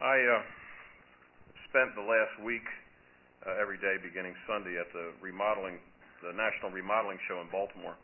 I spent the last week every day beginning Sunday at the National Remodeling Show in Baltimore.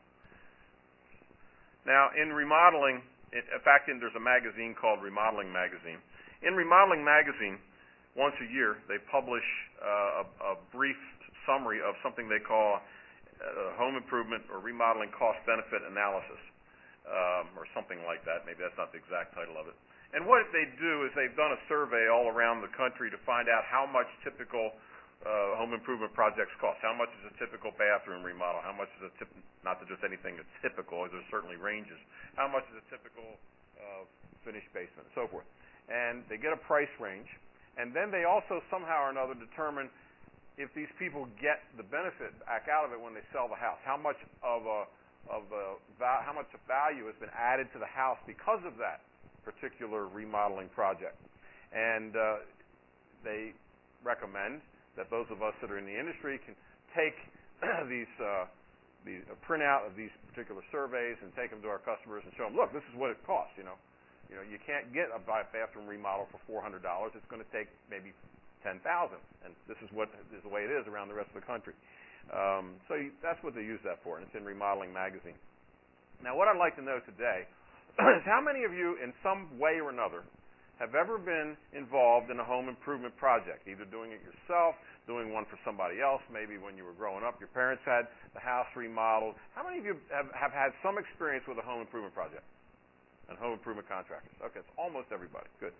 Now, in remodeling, in fact, there's a magazine called Remodeling Magazine. In Remodeling Magazine, once a year, they publish a brief summary of something they call home improvement or remodeling cost-benefit analysis, or something like that. Maybe that's not the exact title of it. And what they do is they've done a survey all around the country to find out how much typical home improvement projects cost. How much is a typical bathroom remodel? How much is not that just anything that's typical, there's certainly ranges. How much is a typical finished basement, and so forth. And they get a price range, and then they also somehow or another determine if these people get the benefit back out of it when they sell the house. How much of value has been added to the house because of that particular remodeling project. And they recommend that those of us that are in the industry can take these printout of these particular surveys and take them to our customers and show them, look, this is what it costs. You can't get a bathroom remodel for $400. It's going to take maybe $10,000, and this is the way it is around the rest of the country. That's what they use that for, and it's in Remodeling Magazine. Now, what I'd like to know today is how many of you, in some way or another, have ever been involved in a home improvement project, either doing it yourself, doing one for somebody else, maybe when you were growing up, your parents had the house remodeled. How many of you have had some experience with a home improvement project and home improvement contractors? Okay, it's almost everybody. Good.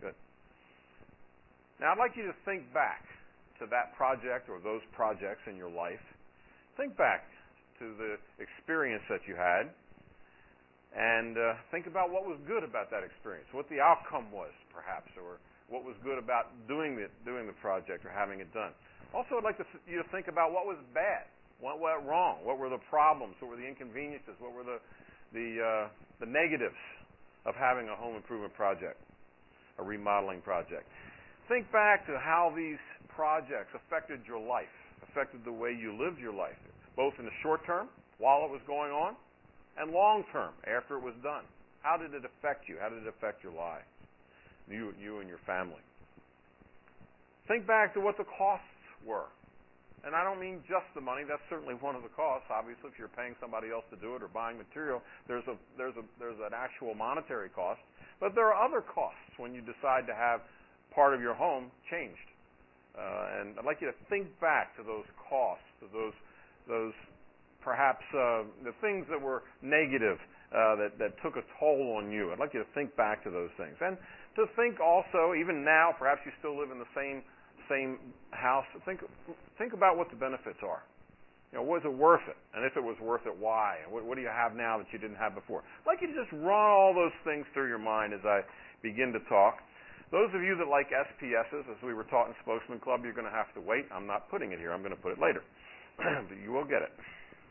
Now, I'd like you to think back to that project or those projects in your life. Think back to the experience that you had, and think about what was good about that experience, what the outcome was, perhaps, or what was good about doing the project or having it done. Also, I'd like you to think about what was bad, what went wrong, what were the problems, what were the inconveniences, what were the negatives of having a home improvement project, a remodeling project. Think back to how these projects affected your life, affected the way you lived your life, both in the short term, while it was going on, and long term, after it was done. How did it affect you? How did it affect your lives, you and your family? Think back to what the costs were. And I don't mean just the money. That's certainly one of the costs. Obviously, if you're paying somebody else to do it or buying material, there's an actual monetary cost. But there are other costs when you decide to have part of your home changed. And I'd like you to think back to those costs, to those perhaps the things that were negative that took a toll on you. I'd like you to think back to those things. And to think also, even now, perhaps you still live in the same house, think about what the benefits are. Was it worth it? And if it was worth it, why? And what do you have now that you didn't have before? I'd like you to just run all those things through your mind as I begin to talk. Those of you that like SPSs, as we were taught in Spokesman Club, you're going to have to wait. I'm not putting it here. I'm going to put it later. But you will get it.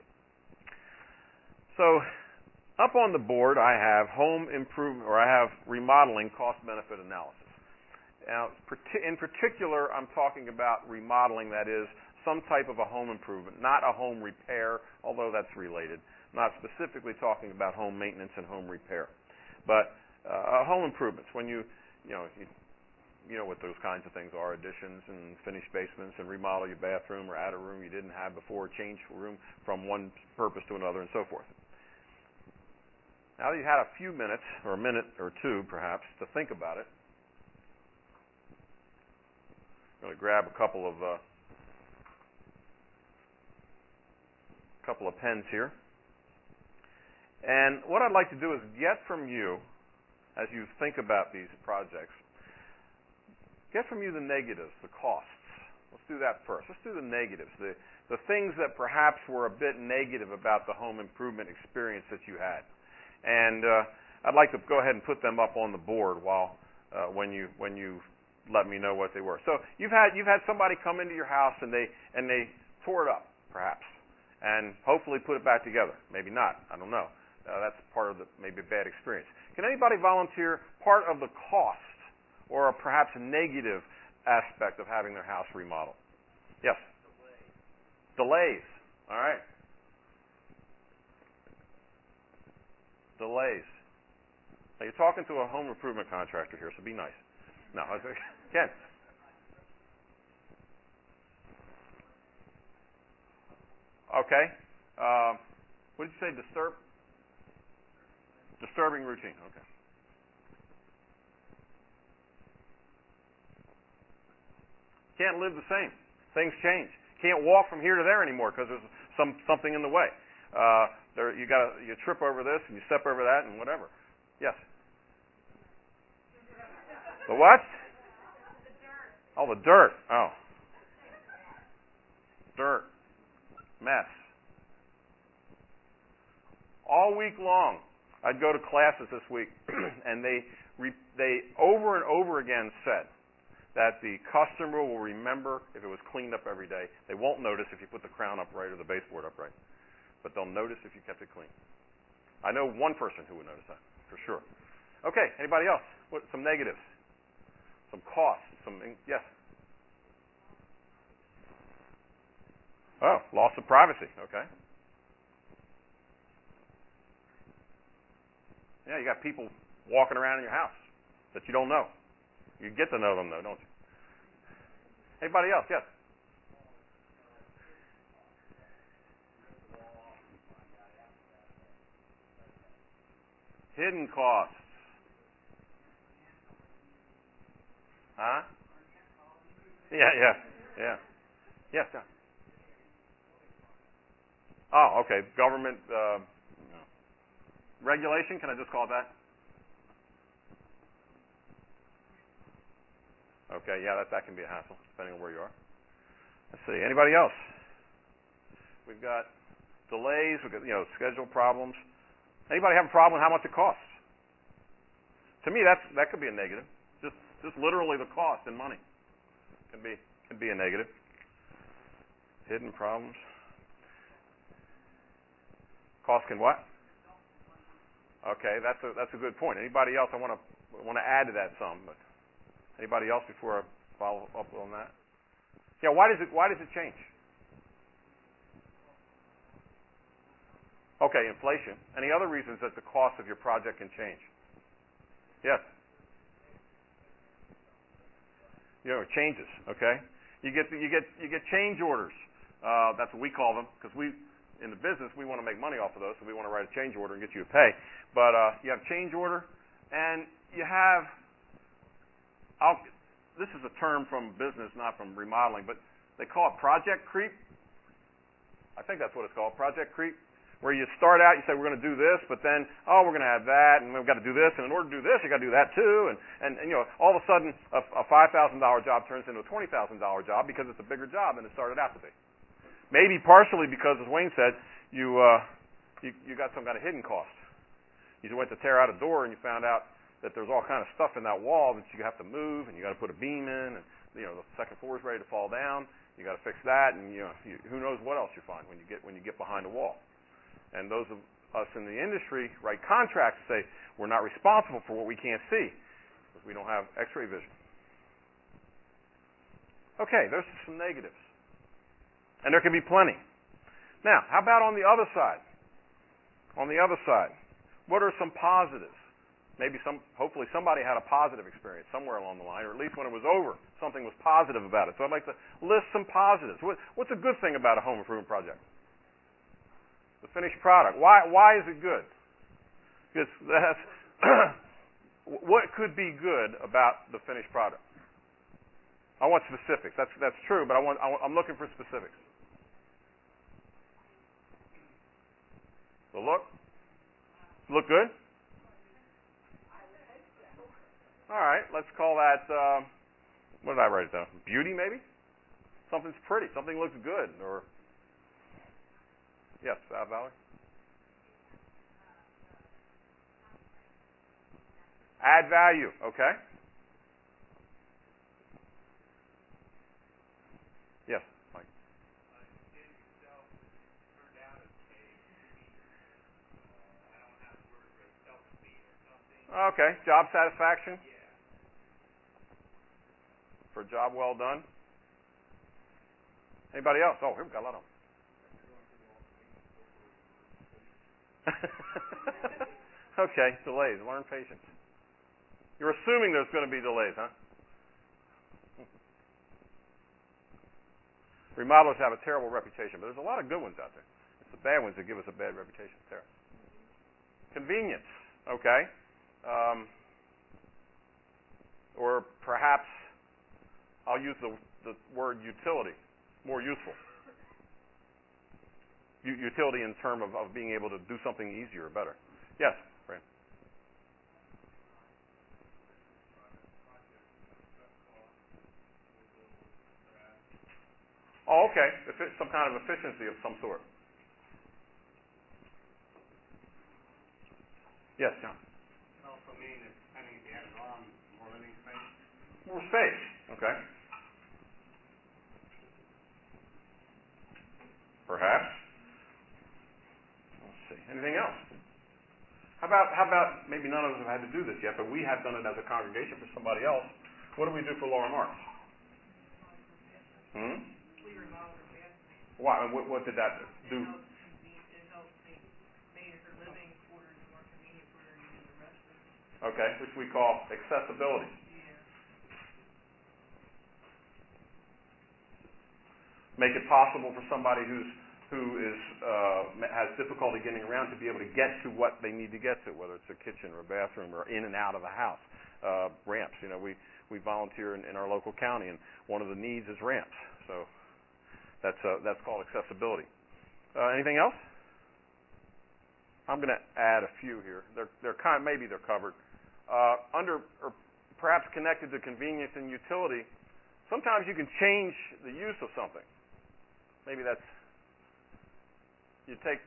So, up on the board, I have home improvement, or I have remodeling cost-benefit analysis. Now, in particular, I'm talking about remodeling, that is, some type of a home improvement, not a home repair, although that's related. I'm not specifically talking about home maintenance and home repair, but home improvements. When you know what those kinds of things are: additions and finished basements, and remodel your bathroom or add a room you didn't have before, change a room from one purpose to another, and so forth. Now that you've had a few minutes, or a minute or two perhaps, to think about it, I'm going to grab a couple of pens here. And what I'd like to do is get from you, as you think about these projects, get from you the negatives, the costs. Let's do that first. Let's do the negatives, the things that perhaps were a bit negative about the home improvement experience that you had. And I'd like to go ahead and put them up on the board when you let me know what they were. So you've had somebody come into your house and they tore it up, perhaps, and hopefully put it back together. Maybe not. I don't know. That's part of maybe a bad experience. Can anybody volunteer part of the cost or perhaps a negative aspect of having their house remodeled? Yes? Delays. All right. Delays. Now, you're talking to a home improvement contractor here, so be nice. No, Ken. Okay. What did you say? Disturbing routine. Okay. Can't live the same. Things change. Can't walk from here to there anymore because there's something in the way. You trip over this and you step over that and whatever. Yes. The what? Oh, the dirt. Oh. Dirt. Mess. All week long, I'd go to classes this week, and they over and over again said that the customer will remember if it was cleaned up every day. They won't notice if you put the crown upright or the baseboard upright, but they'll notice if you kept it clean. I know one person who would notice that, for sure. Okay, anybody else? Some negatives? Some costs? Yes? Oh, loss of privacy. Okay. Yeah, you got people walking around in your house that you don't know. You get to know them, though, don't you? Anybody else? Yes. Hidden costs. Huh? Yeah. Yes, John. Oh, okay. Government regulation. Can I just call it that? Okay. Yeah, that can be a hassle depending on where you are. Let's see. Anybody else? We've got delays. We've got schedule problems. Anybody have a problem with how much it costs? To me, that could be a negative. Just literally the cost in money can be a negative. Hidden problems. Cost can what? Okay, that's a good point. Anybody else? I want to add to that some, but anybody else before I follow up on that? Yeah, why does it change? Okay, inflation. Any other reasons that the cost of your project can change? Yes. It changes. Okay. You get change orders. That's what we call them because in the business we want to make money off of those, so we want to write a change order and get you a pay. But you have change order, and you have. This is a term from business, not from remodeling, but they call it project creep. I think that's what it's called, project creep. Where you start out, you say, we're going to do this, but then, we're going to have that, and we've got to do this, and in order to do this, you've got to do that too, and all of a sudden, a $5,000 job turns into a $20,000 job because it's a bigger job than it started out to be. Maybe partially because, as Wayne said, you got some kind of hidden cost. You went to tear out a door, and you found out that there's all kind of stuff in that wall that you have to move, and you got to put a beam in, and the second floor is ready to fall down. You got to fix that, and who knows what else you find when you get behind a wall. And those of us in the industry write contracts and say we're not responsible for what we can't see because we don't have X-ray vision. Okay, there's some negatives. And there can be plenty. Now, how about on the other side? On the other side, what are some positives? Hopefully somebody had a positive experience somewhere along the line, or at least when it was over, something was positive about it. So I'd like to list some positives. What's a good thing about a home improvement project? The finished product. Why is it good? Because that's what could be good about the finished product. I want specifics. That's true, but I'm looking for specifics. The look. Look good. All right. Let's call that. What did I write it down? Beauty, maybe. Something's pretty. Something looks good, or. Yes, Valerie? Add value, okay? Yes, Mike. Okay, job satisfaction? For a job well done? Anybody else? Oh, here we've got a lot of them. Okay, delays. Learn patience. You're assuming there's going to be delays, huh? Remodelers have a terrible reputation, but there's a lot of good ones out there. It's the bad ones that give us a bad reputation. Sarah. Convenience, okay? Or perhaps I'll use the word utility, more useful. Utility in terms of being able to do something easier or better. Yes, Fran. Oh, okay. Some kind of efficiency of some sort. Yes, John. It also means if you added on more living space. More space. Okay. Perhaps. Let's see. Anything else? How about maybe none of us have had to do this yet, but we have done it as a congregation for somebody else. What do we do for Laura Marks? We remodeled her bathroom. Why? What did that do? It helped made her living quarters more convenient for her to use the restroom. Okay, which we call accessibility. Yeah. Make it possible for somebody who has difficulty getting around to be able to get to what they need to get to, whether it's a kitchen or a bathroom or in and out of the house. Ramps. We volunteer in our local county, and one of the needs is ramps. So that's called accessibility. Anything else? I'm going to add a few here. Maybe they're covered. Under or perhaps connected to convenience and utility, sometimes you can change the use of something. Maybe that's you take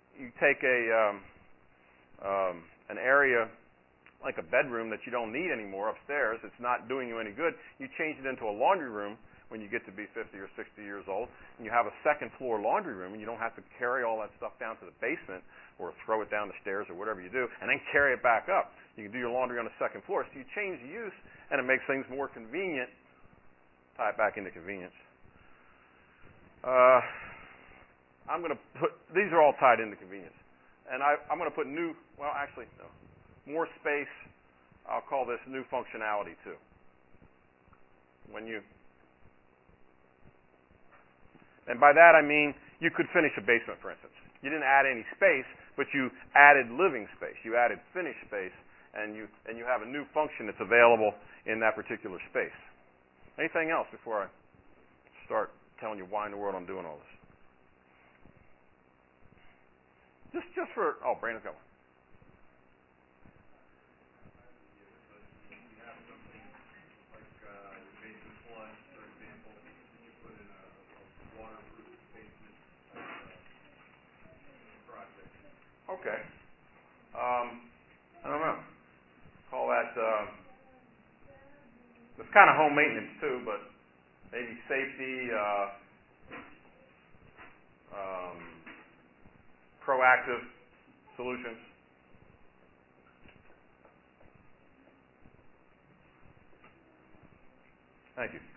an area like a bedroom that you don't need anymore upstairs. It's not doing you any good. You change it into a laundry room when you get to be 50 or 60 years old, and you have a second floor laundry room, and you don't have to carry all that stuff down to the basement or throw it down the stairs or whatever you do, and then carry it back up. You can do your laundry on the second floor. So you change the use, and it makes things more convenient. Tie it back into convenience. I'm going to put, these are all tied into convenience. And I'm going to put more space. I'll call this new functionality too. And by that I mean you could finish a basement, for instance. You didn't add any space, but you added living space. You added finished space, and you have a new function that's available in that particular space. Anything else before I start telling you why in the world I'm doing all this? Just for Brandon's got one. Okay. I don't know. Call that, it's kind of home maintenance too, but maybe safety, proactive solutions. Thank you.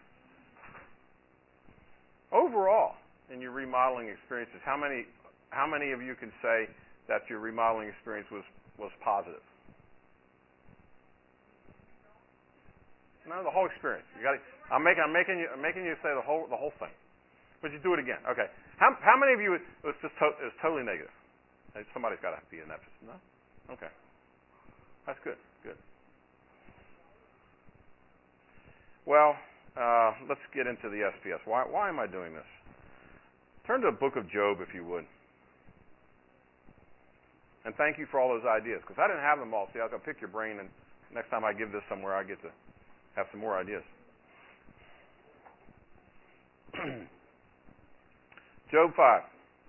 Overall, in your remodeling experiences, how many of you can say that your remodeling experience was positive? No, the whole experience. You got. I'm making you say the whole thing. But you do it again. Okay. How many of you it was totally negative? Somebody's got to be in that position. No? Okay. That's good. Good. Well, let's get into the SPS. Why am I doing this? Turn to the book of Job, if you would. And thank you for all those ideas, because I didn't have them all. See, I'll go pick your brain, and next time I give this somewhere, I get to have some more ideas. Job 5.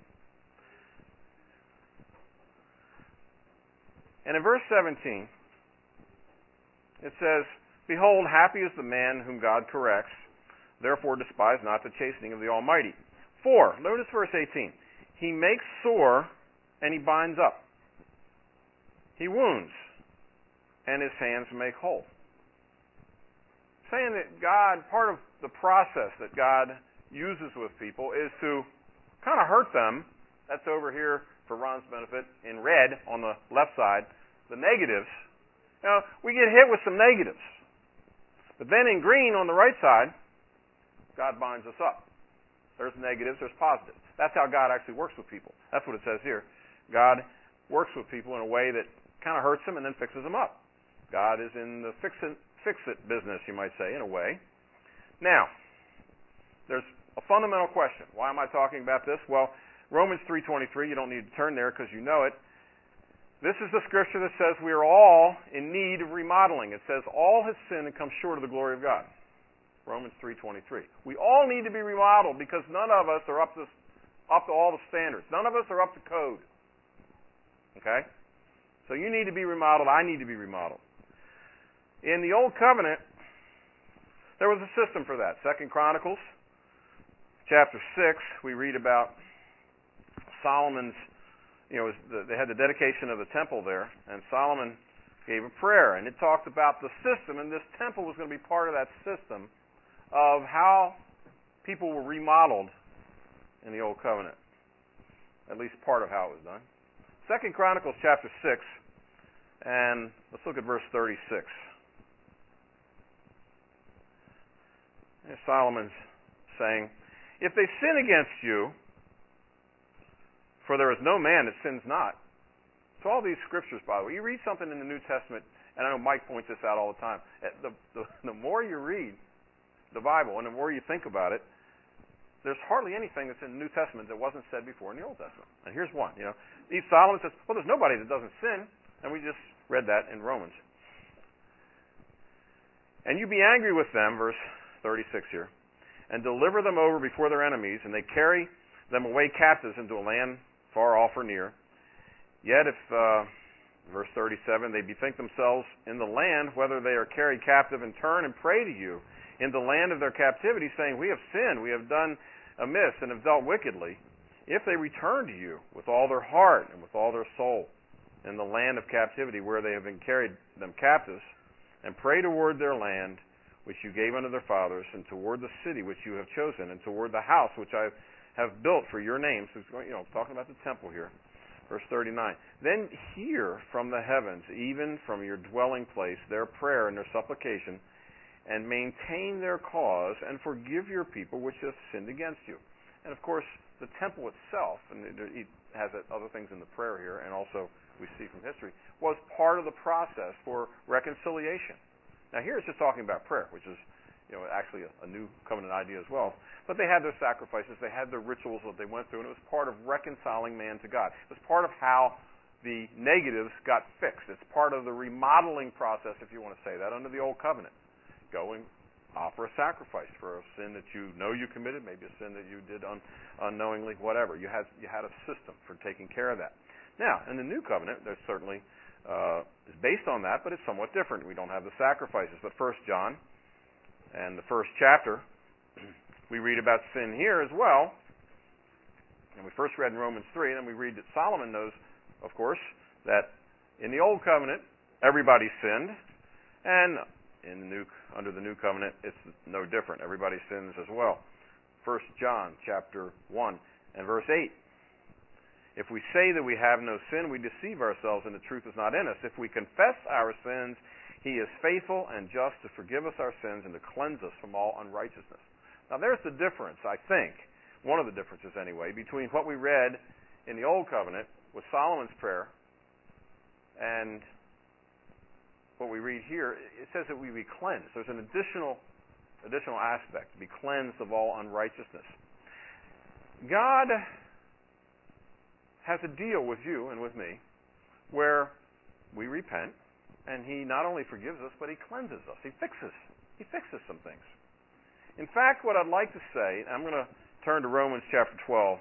And in verse 17, it says, "Behold, happy is the man whom God corrects. Therefore despise not the chastening of the Almighty. For," notice verse 18, "He makes sore and he binds up. He wounds and his hands make whole." Saying that God, part of the process that God uses with people is to kind of hurt them. That's over here for Ron's benefit in red on the left side, the negatives. We get hit with some negatives. But then in green on the right side, God binds us up. There's negatives, there's positives. That's how God actually works with people. That's what it says here. God works with people in a way that kind of hurts them and then fixes them up. God is in the fix-it business, you might say, in a way. Now, there's a fundamental question. Why am I talking about this? Well, Romans 3:23, you don't need to turn there because you know it. This is the scripture that says we are all in need of remodeling. It says all have sinned and come short of the glory of God. Romans 3:23. We all need to be remodeled because none of us are up to all the standards. None of us are up to code. Okay? So you need to be remodeled. I need to be remodeled. In the Old Covenant, there was a system for that. 2 Chronicles, chapter 6, we read about Solomon's, they had the dedication of the temple there, and Solomon gave a prayer, and it talked about the system, and this temple was going to be part of that system of how people were remodeled in the Old Covenant. At least part of how it was done. 2 Chronicles chapter 6, and let's look at verse 36. There's Solomon's saying, if they sin against you, for there is no man that sins not. So all these scriptures, by the way, you read something in the New Testament, and I know Mike points this out all the time. The more you read the Bible and the more you think about it, there's hardly anything that's in the New Testament that wasn't said before in the Old Testament. And here's one. Solomon says, well, there's nobody that doesn't sin. And we just read that in Romans. And you be angry with them, verse 36 here, and deliver them over before their enemies, and they carry them away captives into a land far off or near. Yet if, verse 37, they bethink themselves in the land, whether they are carried captive, and turn and pray to you in the land of their captivity, saying, we have sinned, we have done amiss, and have dealt wickedly, if they return to you with all their heart and with all their soul in the land of captivity where they have been carried them captives, and pray toward their land which you gave unto their fathers, and toward the city which you have chosen, and toward the house which I have built for your name. So, talking about the temple here. Verse 39. Then hear from the heavens, even from your dwelling place, their prayer and their supplication, and maintain their cause, and forgive your people which have sinned against you. And of course, the temple itself, and it has other things in the prayer here, and also we see from history, was part of the process for reconciliation. Now here it's just talking about prayer, which is actually a new covenant idea as well. But they had their sacrifices, they had their rituals that they went through, and it was part of reconciling man to God. It was part of how the negatives got fixed. It's part of the remodeling process, if you want to say that, under the Old Covenant. Go and offer a sacrifice for a sin that you know you committed, maybe a sin that you did unknowingly, whatever. You had a system for taking care of that. Now, in the New Covenant, there's certainly is based on that, but it's somewhat different. We don't have the sacrifices. But 1 John and the first chapter, we read about sin here as well. And we first read in Romans 3, and then we read that Solomon knows, of course, that in the Old Covenant, everybody sinned, and under the New Covenant, it's no different. Everybody sins as well. 1 John chapter 1 and verse 8. If we say that we have no sin, we deceive ourselves, and the truth is not in us. If we confess our sins, He is faithful and just to forgive us our sins and to cleanse us from all unrighteousness. Now there's the difference, I think, one of the differences anyway, between what we read in the Old Covenant with Solomon's prayer and what we read here. It says that we be cleansed. There's an additional aspect, to be cleansed of all unrighteousness. God has a deal with you and with me where we repent, and He not only forgives us, but He cleanses us. He fixes some things. In fact, what I'd like to say, I'm going to turn to Romans chapter 12.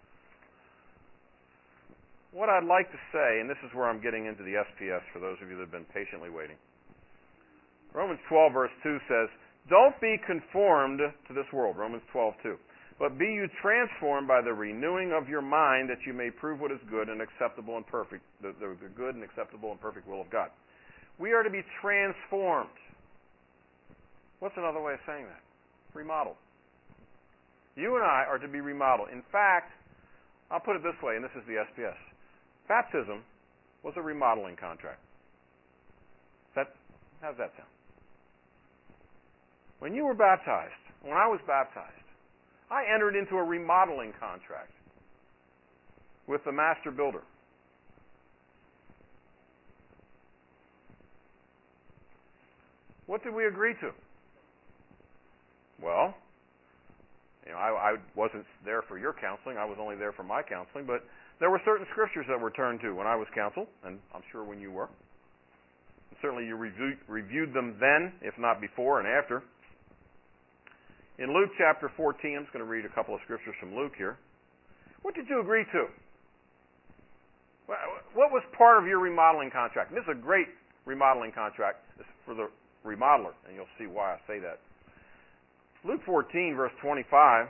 What I'd like to say, and this is where I'm getting into the SPS for those of you that have been patiently waiting. Romans 12 verse 2 says, don't be conformed to this world, Romans 12:2. But be you transformed by the renewing of your mind, that you may prove what is good and acceptable and perfect, the good and acceptable and perfect will of God. We are to be transformed. What's another way of saying that? Remodeled. You and I are to be remodeled. In fact, I'll put it this way, and this is the SPS. Baptism was a remodeling contract. How's that sound? When you were baptized, when I was baptized, I entered into a remodeling contract with the master builder. What did we agree to? Well, I wasn't there for your counseling. I was only there for my counseling. But there were certain scriptures that were turned to when I was counseled, and I'm sure when you were. And certainly you reviewed them then, if not before and after. In Luke chapter 14, I'm just going to read a couple of scriptures from Luke here. What did you agree to? What was part of your remodeling contract? And this is a great remodeling contract. This is for the remodeler, and you'll see why I say that. Luke 14, verse 25.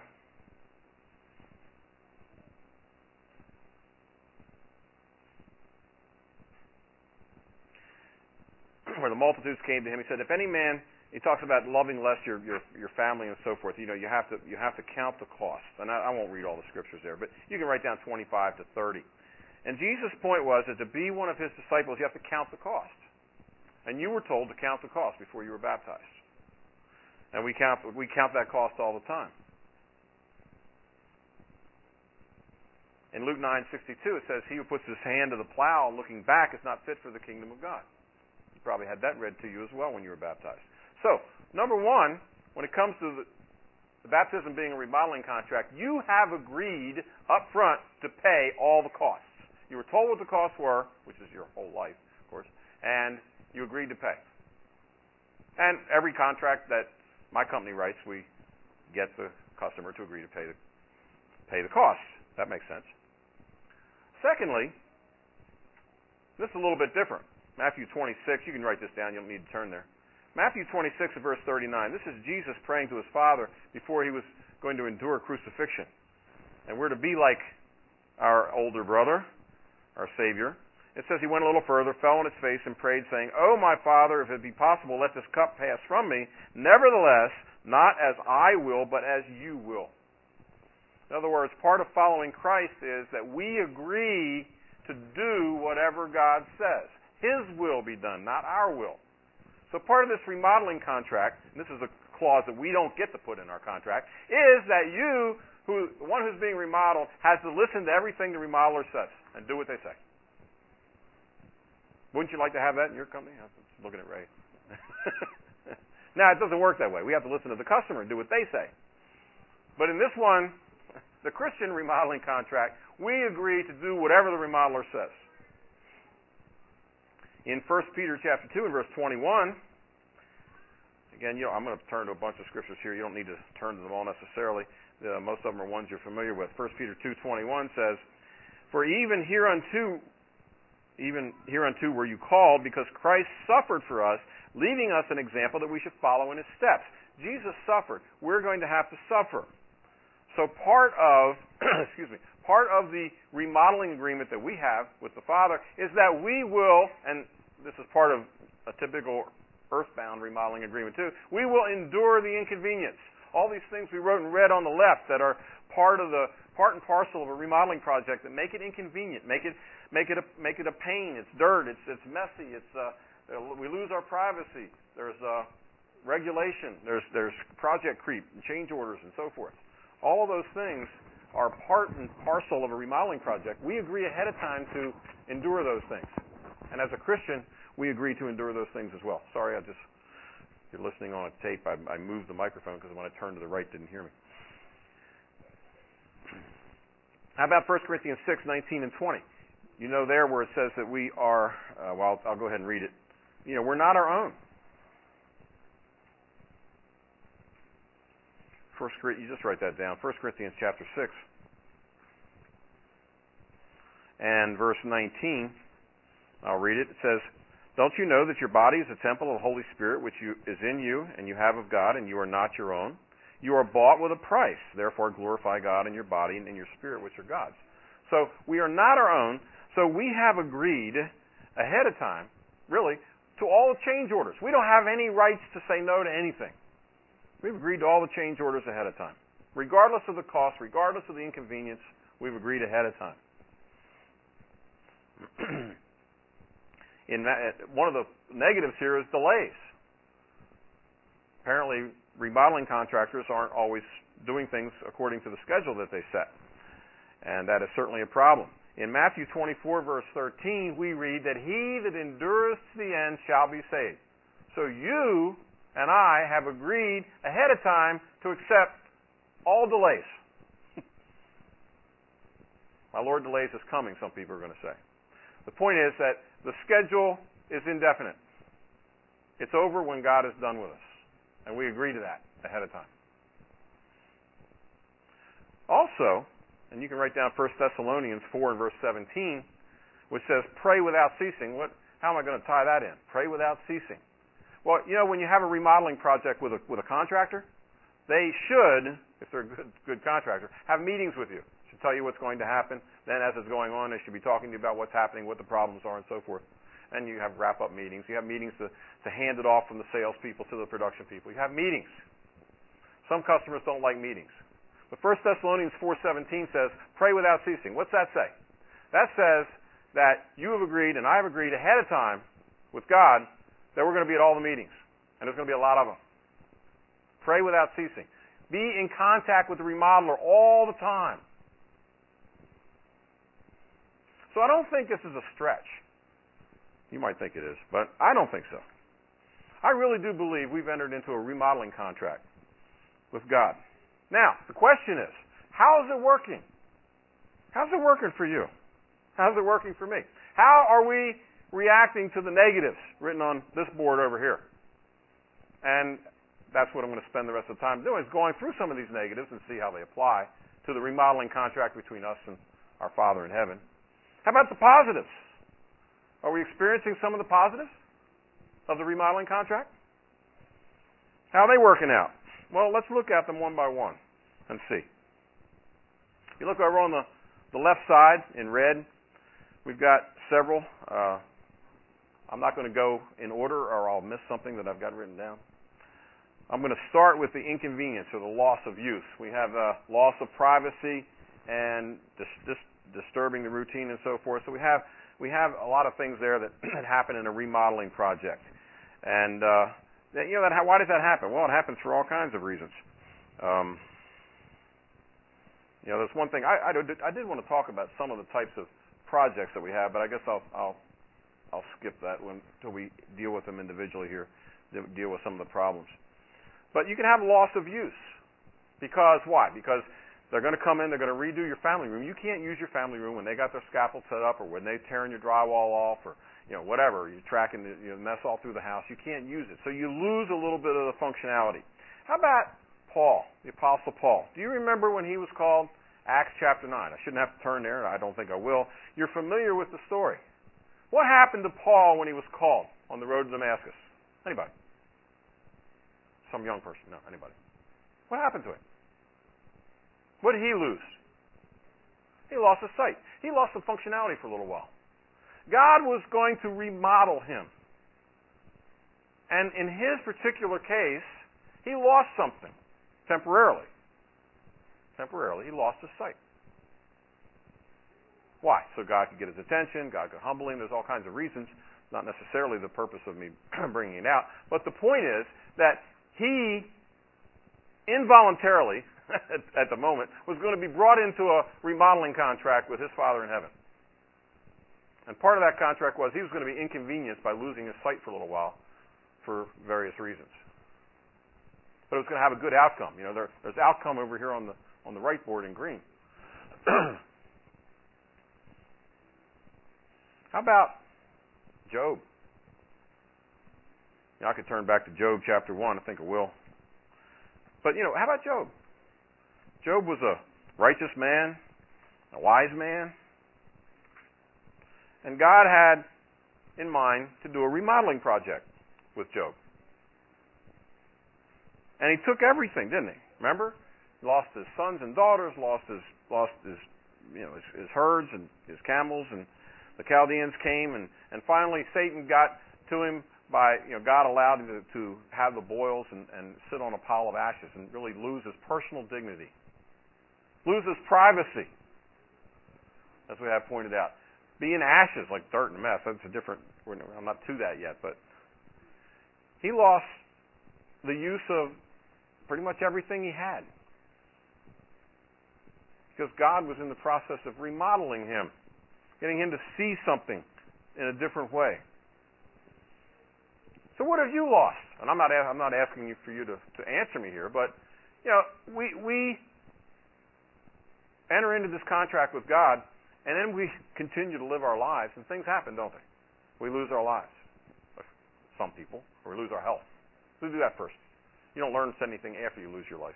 Where the multitudes came to him, he said, if any man, he talks about loving less your family and so forth. You have to count the cost. And I won't read all the scriptures there, but you can write down 25 to 30. And Jesus' point was that to be one of his disciples, you have to count the cost. And you were told to count the cost before you were baptized. And we count that cost all the time. In Luke 9:62, it says, he who puts his hand to the plow looking back is not fit for the kingdom of God. You probably had that read to you as well when you were baptized. So, number one, when it comes to the baptism being a remodeling contract, you have agreed up front to pay all the costs. You were told what the costs were, which is your whole life, of course, and you agreed to pay. And every contract that my company writes, we get the customer to agree to pay the costs. That makes sense. Secondly, this is a little bit different. Matthew 26, you can write this down, you don't need to turn there. Matthew 26 verse 39. This is Jesus praying to his Father before he was going to endure crucifixion. And we're to be like our older brother, our Savior. It says he went a little further, fell on his face, and prayed, saying, "Oh, my Father, if it be possible, let this cup pass from me. Nevertheless, not as I will, but as you will." In other words, part of following Christ is that we agree to do whatever God says. His will be done, not our will. So part of this remodeling contract, and this is a clause that we don't get to put in our contract, is that the one who's being remodeled, has to listen to everything the remodeler says and do what they say. Wouldn't you like to have that in your company? I'm looking at Ray. Now, it doesn't work that way. We have to listen to the customer and do what they say. But in this one, the Christian remodeling contract, we agree to do whatever the remodeler says. In 1 Peter chapter 2 and verse 21, again, I'm going to turn to a bunch of scriptures here. You don't need to turn to them all necessarily. Most of them are ones you're familiar with. 1 Peter 2:21 says, "For even hereunto were you called, because Christ suffered for us, leaving us an example that we should follow in his steps." Jesus suffered. We're going to have to suffer. So part of the remodeling agreement that we have with the Father is that we will, and this is part of a typical earthbound remodeling agreement too, we will endure the inconvenience. All these things we wrote in red on the left that are part and parcel of a remodeling project that make it inconvenient, make it a pain. It's dirt. It's messy. We lose our privacy. There's regulation. There's project creep and change orders and so forth. All of those things are part and parcel of a remodeling project. We agree ahead of time to endure those things. And as a Christian, we agree to endure those things as well. Sorry, if you're listening on a tape, I moved the microphone because when I turned to the right, it didn't hear me. How about 1 Corinthians 6:19 and 20? You know there where it says that we are, I'll go ahead and read it. We're not our own. You just write that down. 1 Corinthians chapter 6 and verse 19. I'll read it. It says, "Don't you know that your body is a temple of the Holy Spirit, which is in you, and you have of God, and you are not your own? You are bought with a price. Therefore glorify God in your body and in your spirit, which are God's." So we are not our own. So we have agreed ahead of time, really, to all the change orders. We don't have any rights to say no to anything. We've agreed to all the change orders ahead of time. Regardless of the cost, regardless of the inconvenience, we've agreed ahead of time. One of the negatives here is delays. apparently remodeling contractors aren't always doing things according to the schedule that they set. And that is certainly a problem. In Matthew 24, verse 13, we read that he that endureth to the end shall be saved. So you and I have agreed ahead of time to accept all delays. My Lord delays is coming, some people are going to say. The point is that the schedule is indefinite. It's over when God is done with us. And we agree to that ahead of time. Also, and you can write down 1 Thessalonians 4 and verse 17, which says, pray without ceasing. How am I going to tie that in? Pray without ceasing. Well, you know, when you have a remodeling project with a contractor, they should, if they're a good contractor, have meetings with you. Should tell you what's going to happen. Then as it's going on, they should be talking to you about what's happening, what the problems are, and so forth. And you have wrap-up meetings. You have meetings to hand it off from the salespeople to the production people. You have meetings. Some customers don't like meetings. But 1 Thessalonians 4:17 says, pray without ceasing. What's that say? That says that you have agreed, and I have agreed ahead of time with God, that we're going to be at all the meetings. And there's going to be a lot of them. Pray without ceasing. Be in contact with the remodeler all the time. So I don't think this is a stretch. You might think it is, but I don't think so. I really do believe we've entered into a remodeling contract with God. Now, the question is, how is it working? How's it working for you? How's it working for me? How are we reacting to the negatives written on this board over here? And that's what I'm going to spend the rest of the time doing, is going through some of these negatives and see how they apply to the remodeling contract between us and our Father in heaven. How about the positives? Are we experiencing some of the positives of the remodeling contract? How are they working out? Well, let's look at them one by one and see. You look over on the left side in red, we've got several. I'm not going to go in order or I'll miss something that I've got written down. I'm going to start with the inconvenience or the loss of use. We have loss of privacy and disturbing the routine and so forth. So we have a lot of things there that happen in a remodeling project. And why does that happen? Well, it happens for all kinds of reasons. There's one thing I did want to talk about some of the types of projects that we have, but I guess I'll skip that one until we deal with them individually here, deal with some of the problems. But you can have loss of use. Because why? Because they're going to come in, they're going to redo your family room. You can't use your family room when they got their scaffold set up or when they're tearing your drywall off or whatever. You're tracking the mess all through the house. You can't use it. So you lose a little bit of the functionality. How about Paul, the Apostle Paul? Do you remember when he was called? Acts chapter 9. I shouldn't have to turn there. I don't think I will. You're familiar with the story. What happened to Paul when he was called on the road to Damascus? Anybody? Some young person? No, anybody. What happened to him? What did he lose? He lost his sight. He lost some functionality for a little while. God was going to remodel him. And in his particular case, he lost something temporarily. Temporarily, he lost his sight. Why? So God could get his attention, God could humble him. There's all kinds of reasons, not necessarily the purpose of me bringing it out. But the point is that he involuntarily, at the moment, was going to be brought into a remodeling contract with his Father in heaven. And part of that contract was he was going to be inconvenienced by losing his sight for a little while for various reasons. But it was going to have a good outcome. There's outcome over here on the right board in green. How about Job? I could turn back to Job chapter 1. I think I will. But, how about Job? Job was a righteous man, a wise man. And God had in mind to do a remodeling project with Job. And he took everything, didn't he? Remember? He lost his sons and daughters, lost his herds and his camels, and the Chaldeans came, and finally Satan got to him by, God allowed him to have the boils and sit on a pile of ashes and really lose his personal dignity. Lose his privacy, as we have pointed out. Be in ashes like dirt and mess. That's a different, I'm not to that yet, but he lost the use of pretty much everything he had. Because God was in the process of remodeling him, getting him to see something in a different way. So what have you lost? And I'm not asking you for you to answer me here, but we enter into this contract with God, and then we continue to live our lives, and things happen, don't they? We lose our lives. Some people, or we lose our health. We do that first. You don't learn anything after you lose your life.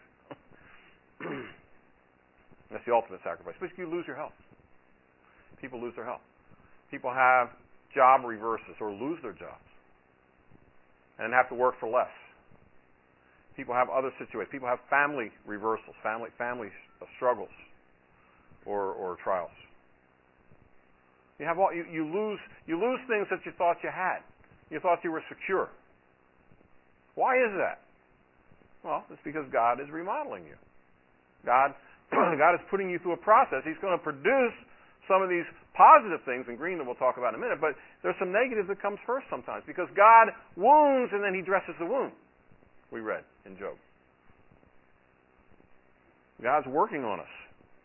That's the ultimate sacrifice. But you lose your health. People lose their health. People have job reverses or lose their jobs and have to work for less. People have other situations. People have family reversals, family struggles or trials. You have you lose things that you thought you had. You thought you were secure. Why is that? Well, it's because God is remodeling you. God is putting you through a process. He's going to produce some of these positive things in green that we'll talk about in a minute, but there's some negative that comes first sometimes because God wounds and then he dresses the wound. We read in Job. God's working on us.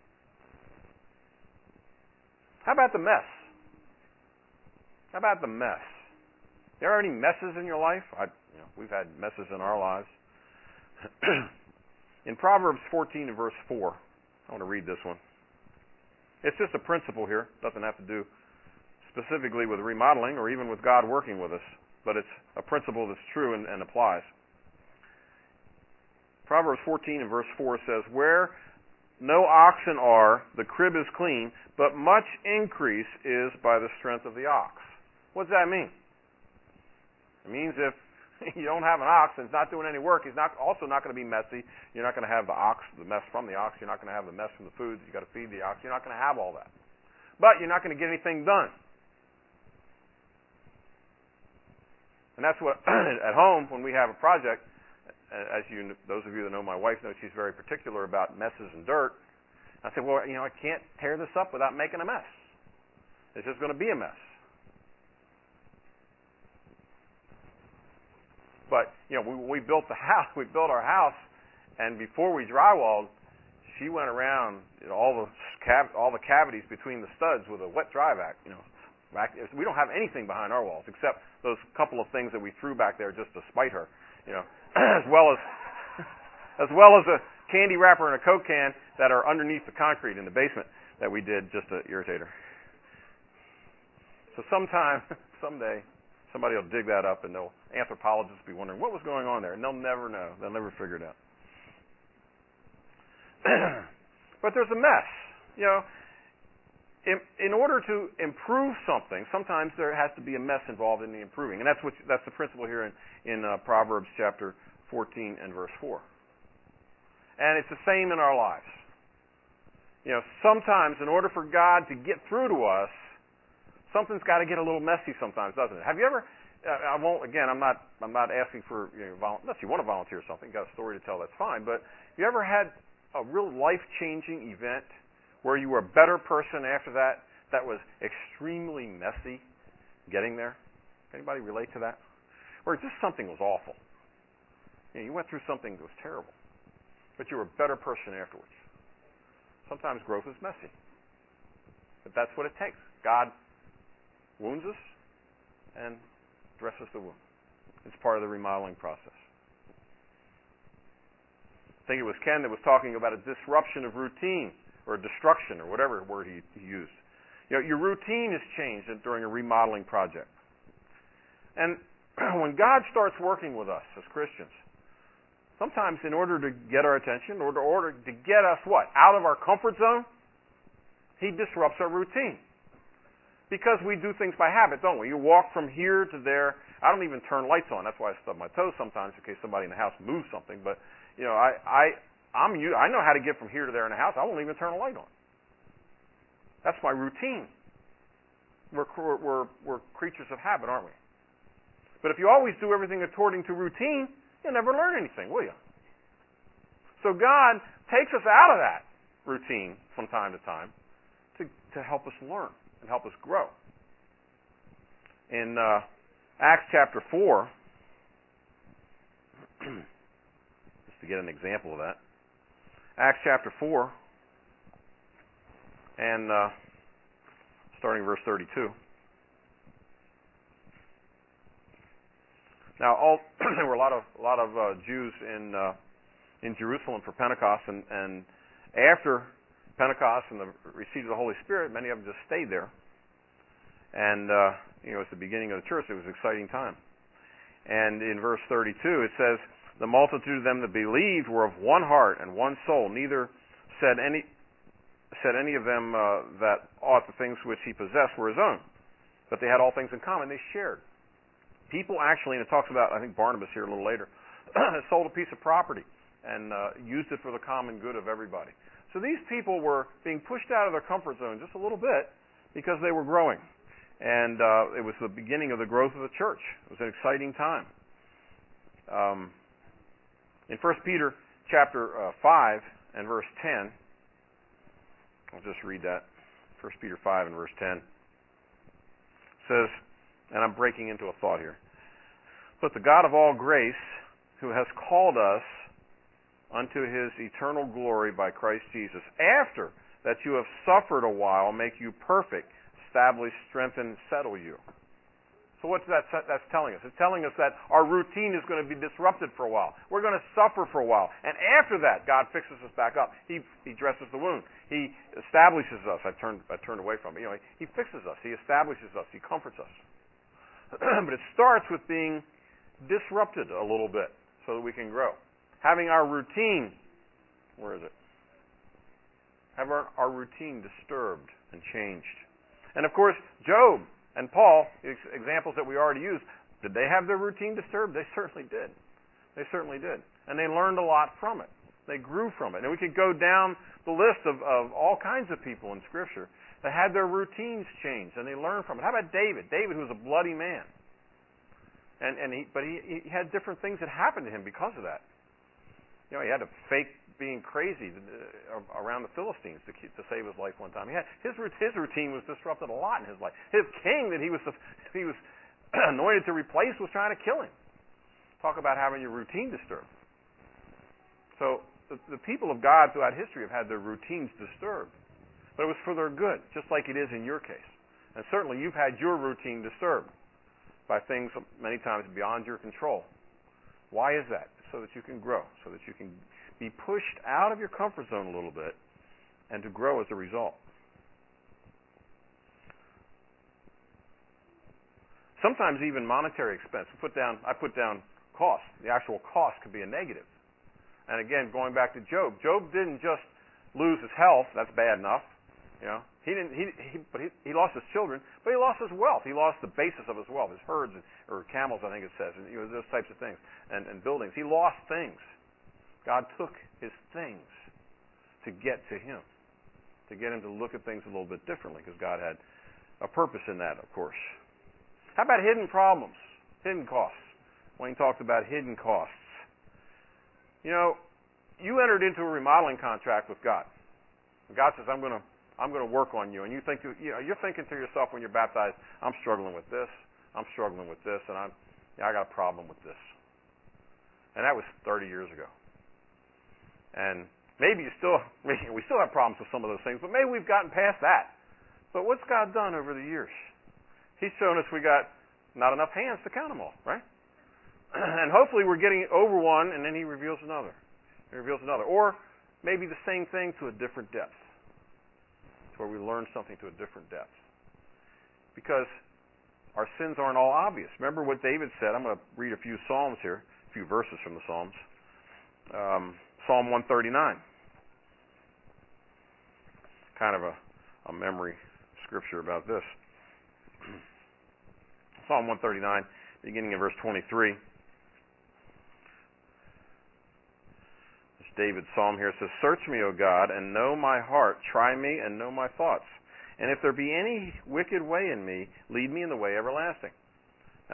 How about the mess? How about the mess? There are any messes in your life? We've had messes in our lives. In Proverbs 14 and verse 4, I want to read this one. It's just a principle here. Doesn't have to do specifically with remodeling or even with God working with us, but it's a principle that's true and applies. Proverbs 14 and verse 4 says, "Where no oxen are, the crib is clean, but much increase is by the strength of the ox." What does that mean? It means if you don't have an ox and it's not doing any work, he's also not going to be messy. You're not going to have the mess from the ox. You're not going to have the mess from the food that you got to feed the ox. You're not going to have all that. But you're not going to get anything done. And that's what, at home, when we have a project, those of you that know my wife know she's very particular about messes and dirt. I said, well, I can't tear this up without making a mess. It's just going to be a mess. But we built the house. We built our house, and before we drywalled, she went around all the cavities between the studs with a wet dry vac. We don't have anything behind our walls except those couple of things that we threw back there just to spite her. As well as a candy wrapper and a Coke can that are underneath the concrete in the basement that we did just to irritate her. So someday, somebody will dig that up and anthropologists will be wondering what was going on there, and they'll never know. They'll never figure it out. But there's a mess. In order to improve something, sometimes there has to be a mess involved in the improving, and that's the principle here in Proverbs chapter 14 and verse 4. And it's the same in our lives. Sometimes in order for God to get through to us, something's got to get a little messy sometimes, doesn't it? Have you ever? I'm not asking for unless you want to volunteer something. Got a story to tell? That's fine. But have you ever had a real life-changing event where you were a better person after that? That was extremely messy getting there. Anybody relate to that? Or just something was awful. You went through something that was terrible, but you were a better person afterwards. Sometimes growth is messy, but that's what it takes. God wounds us and dresses the wound. It's part of the remodeling process. I think it was Ken that was talking about a disruption of routine or destruction or whatever word he used. Your routine is changed during a remodeling project. And when God starts working with us as Christians, sometimes in order to get our attention or in order to get us out of our comfort zone, he disrupts our routine. Because we do things by habit, don't we? You walk from here to there. I don't even turn lights on. That's why I stub my toes sometimes in case somebody in the house moves something. But I know how to get from here to there in the house. I won't even turn a light on. That's my routine. We're creatures of habit, aren't we? But if you always do everything according to routine, you'll never learn anything, will you? So God takes us out of that routine from time to time to help us learn and help us grow. In Acts chapter 4, just to get an example of that. Acts chapter 4, and starting verse 32. Now, there were a lot of Jews in Jerusalem for Pentecost, and after Pentecost and the receipt of the Holy Spirit, many of them just stayed there. And it's the beginning of the church. It was an exciting time. And in verse 32, it says, "The multitude of them that believed were of one heart and one soul. Neither said any of them that aught the things which he possessed were his own, but they had all things in common. They shared." People actually, and it talks about, I think Barnabas here a little later, sold a piece of property and used it for the common good of everybody. So these people were being pushed out of their comfort zone just a little bit because they were growing. And it was the beginning of the growth of the church. It was an exciting time. In 1 Peter chapter 5 and verse 10, I'll just read that. 1 Peter 5 and verse 10 says, and I'm breaking into a thought here, "But the God of all grace, who has called us unto his eternal glory by Christ Jesus, after that you have suffered a while, make you perfect, establish, strengthen, settle you." So what's that's telling us? It's telling us that our routine is going to be disrupted for a while. We're going to suffer for a while. And after that, God fixes us back up. He dresses the wound. He establishes us. I turned away from it. He fixes us. He establishes us. He comforts us. But it starts with being disrupted a little bit so that we can grow. Having our routine, where is it? Have our routine disturbed and changed. And of course, Job and Paul, examples that we already used, did they have their routine disturbed? They certainly did. They certainly did. And they learned a lot from it. They grew from it. And we could go down the list of all kinds of people in Scripture that had their routines changed and they learned from it. How about David? David, who was a bloody man. But he had different things that happened to him because of that. He had to fake being crazy around the Philistines to save his life one time. His routine was disrupted a lot in his life. His king that he was anointed to replace was trying to kill him. Talk about having your routine disturbed. So the people of God throughout history have had their routines disturbed. But it was for their good, just like it is in your case. And certainly you've had your routine disturbed by things many times beyond your control. Why is that? So that you can grow, so that you can be pushed out of your comfort zone a little bit and to grow as a result. Sometimes even monetary expense. I put down cost. The actual cost could be a negative. And again, going back to Job, Job didn't just lose his health. That's bad enough. He lost his children, but he lost his wealth. He lost the basis of his wealth, his herds or camels, I think it says, and those types of things, and buildings. He lost things. God took his things to get to him, to get him to look at things a little bit differently, because God had a purpose in that, of course. How about hidden problems, hidden costs? Wayne talked about hidden costs. You entered into a remodeling contract with God. And God says, I'm going to work on you. And you're thinking to yourself when you're baptized, I'm struggling with this, I'm struggling with this, and I got a problem with this. And that was 30 years ago. And maybe we still have problems with some of those things, but maybe we've gotten past that. But what's God done over the years? He's shown us we got not enough hands to count them all, right? And hopefully we're getting over one, and then he reveals another. He reveals another. Or maybe the same thing to a different depth, where we learn something to a different depth. Because our sins aren't all obvious. Remember what David said. I'm going to read a few Psalms here, a few verses from the Psalms. Psalm 139. Kind of a memory scripture about this. Psalm 139, beginning in verse 23. This David's psalm here says, "Search me, O God, and know my heart. Try me and know my thoughts. And if there be any wicked way in me, lead me in the way everlasting." Now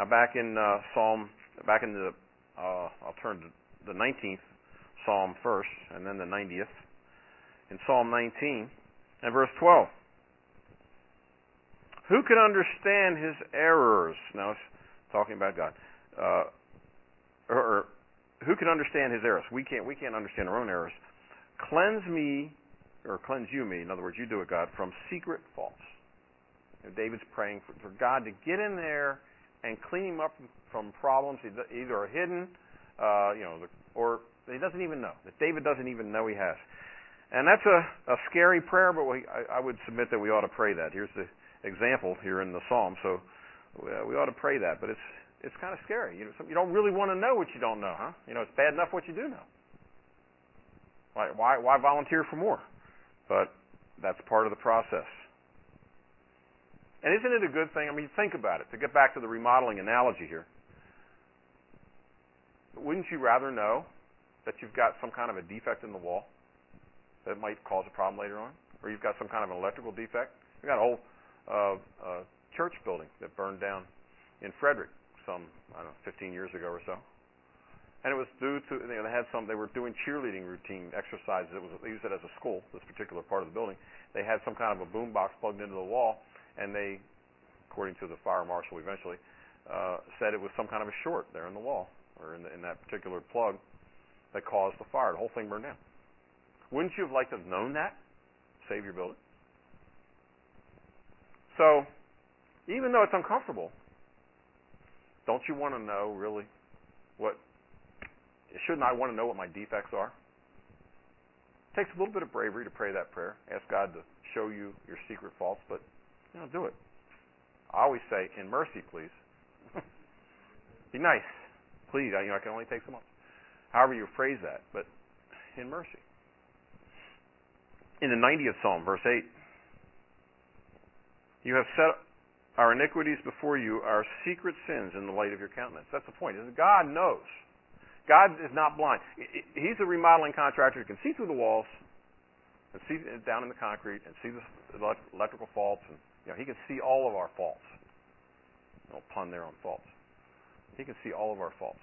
I'll turn to the 19th Psalm first, and then the 90th. In Psalm 19 and verse 12. "Who can understand his errors?" Now it's talking about God. who can understand his errors? We can't understand our own errors. Cleanse me, or cleanse you me, in other words, you do it, God, from secret faults. David's praying for God to get in there and clean him up from problems either are hidden, or he doesn't even know, that David doesn't even know he has. And that's a scary prayer, but I would submit that we ought to pray that. Here's the example here in the Psalm, so we ought to pray that. But it's kind of scary. You don't really want to know what you don't know, huh? It's bad enough what you do know. Why volunteer for more? But that's part of the process. And isn't it a good thing? I mean, think about it. To get back to the remodeling analogy here, wouldn't you rather know that you've got some kind of a defect in the wall that might cause a problem later on? Or you've got some kind of an electrical defect? We've got a whole church building that burned down in Frederick some, 15 years ago or so. And it was due to, they were doing cheerleading routine exercises. They used it as a school, this particular part of the building. They had some kind of a boom box plugged into the wall, and they, according to the fire marshal eventually, said it was some kind of a short there in the wall, or in that particular plug that caused the fire. The whole thing burned down. Wouldn't you have liked to have known that? Save your building. So, even though it's uncomfortable, don't you want to know really shouldn't I want to know what my defects are? It takes a little bit of bravery to pray that prayer. Ask God to show you your secret faults, but do it. I always say, in mercy, please. Be nice. Please, I can only take so much. However you phrase that, but in mercy. In the 90th Psalm, verse 8, you have set our iniquities before you, our secret sins in the light of your countenance. That's the point. God knows. God is not blind. He's a remodeling contractor who can see through the walls and see down in the concrete and see the electrical faults. And he can see all of our faults. No pun there on faults. He can see all of our faults.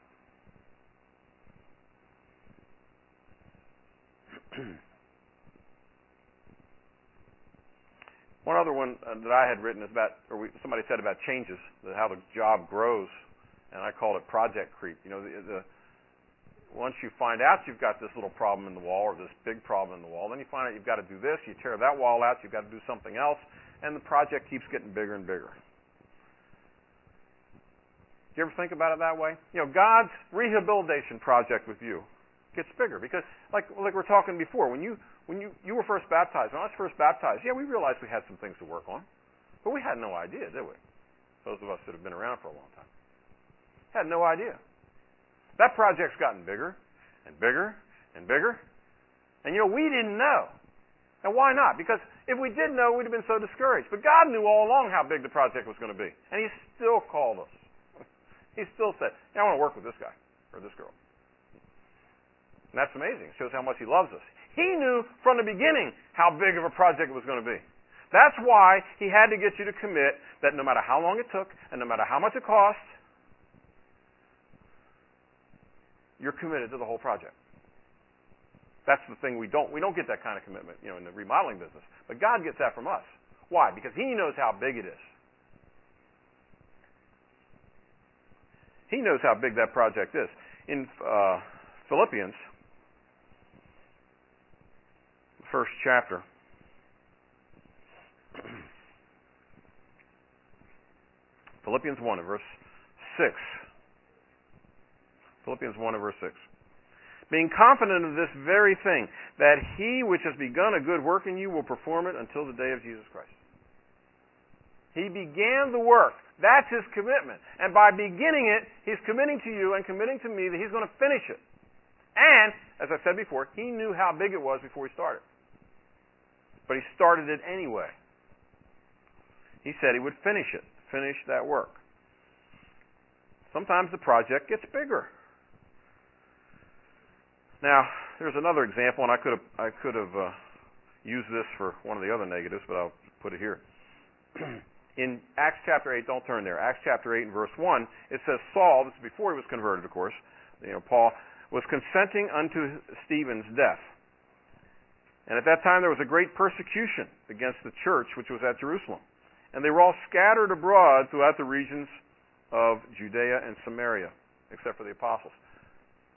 One other one that I had written is about, somebody said about changes, how the job grows, and I called it project creep. Once you find out you've got this little problem in the wall or this big problem in the wall, then you find out you've got to do this, you tear that wall out, you've got to do something else, and the project keeps getting bigger and bigger. Do you ever think about it that way? God's rehabilitation project with you gets bigger because, like we were talking before, when you were first baptized, when I was first baptized, we realized we had some things to work on, but we had no idea, did we? Those of us that have been around for a long time had no idea. That project's gotten bigger and bigger and bigger, and we didn't know. And why not? Because if we did know, we'd have been so discouraged. But God knew all along how big the project was going to be, and He still called us. He still said, I want to work with this guy or this girl. And that's amazing. It shows how much He loves us. He knew from the beginning how big of a project it was going to be. That's why He had to get you to commit that no matter how long it took and no matter how much it cost, you're committed to the whole project. That's the thing we don't get that kind of commitment, in the remodeling business. But God gets that from us. Why? Because He knows how big it is. He knows how big that project is. In Philippians, the first chapter, Philippians 1 and verse 6. Philippians 1 and verse 6. Being confident of this very thing, that He which has begun a good work in you will perform it until the day of Jesus Christ. He began the work. That's His commitment. And by beginning it, He's committing to you and committing to me that He's going to finish it. And, as I said before, He knew how big it was before He started. But He started it anyway. He said He would finish it, finish that work. Sometimes the project gets bigger. Now, there's another example, and I could have used this for one of the other negatives, but I'll put it here. In Acts chapter 8, don't turn there. Acts chapter 8 and verse 1, it says Saul, this is before he was converted, of course, Paul, was consenting unto Stephen's death. And at that time there was a great persecution against the church which was at Jerusalem. And they were all scattered abroad throughout the regions of Judea and Samaria, except for the apostles.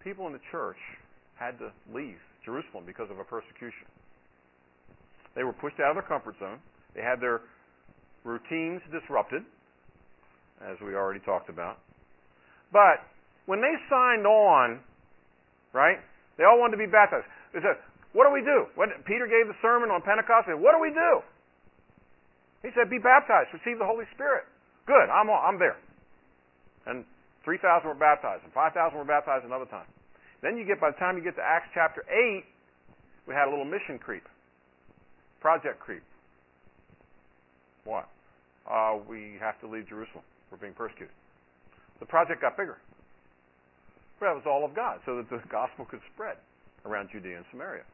people in the church had to leave Jerusalem because of a persecution. They were pushed out of their comfort zone. They had their routines disrupted, as we already talked about. But when they signed on, right, they all wanted to be baptized. They said, what do we do? When Peter gave the sermon on Pentecost, they said, what do we do? He said, be baptized, receive the Holy Spirit. Good, I'm there. And 3,000 were baptized, and 5,000 were baptized another time. Then by the time you get to Acts chapter 8, we had a little mission creep. Project creep. What? We have to leave Jerusalem. We're being persecuted. The project got bigger. But that was all of God, so that the gospel could spread around Judea and Samaria.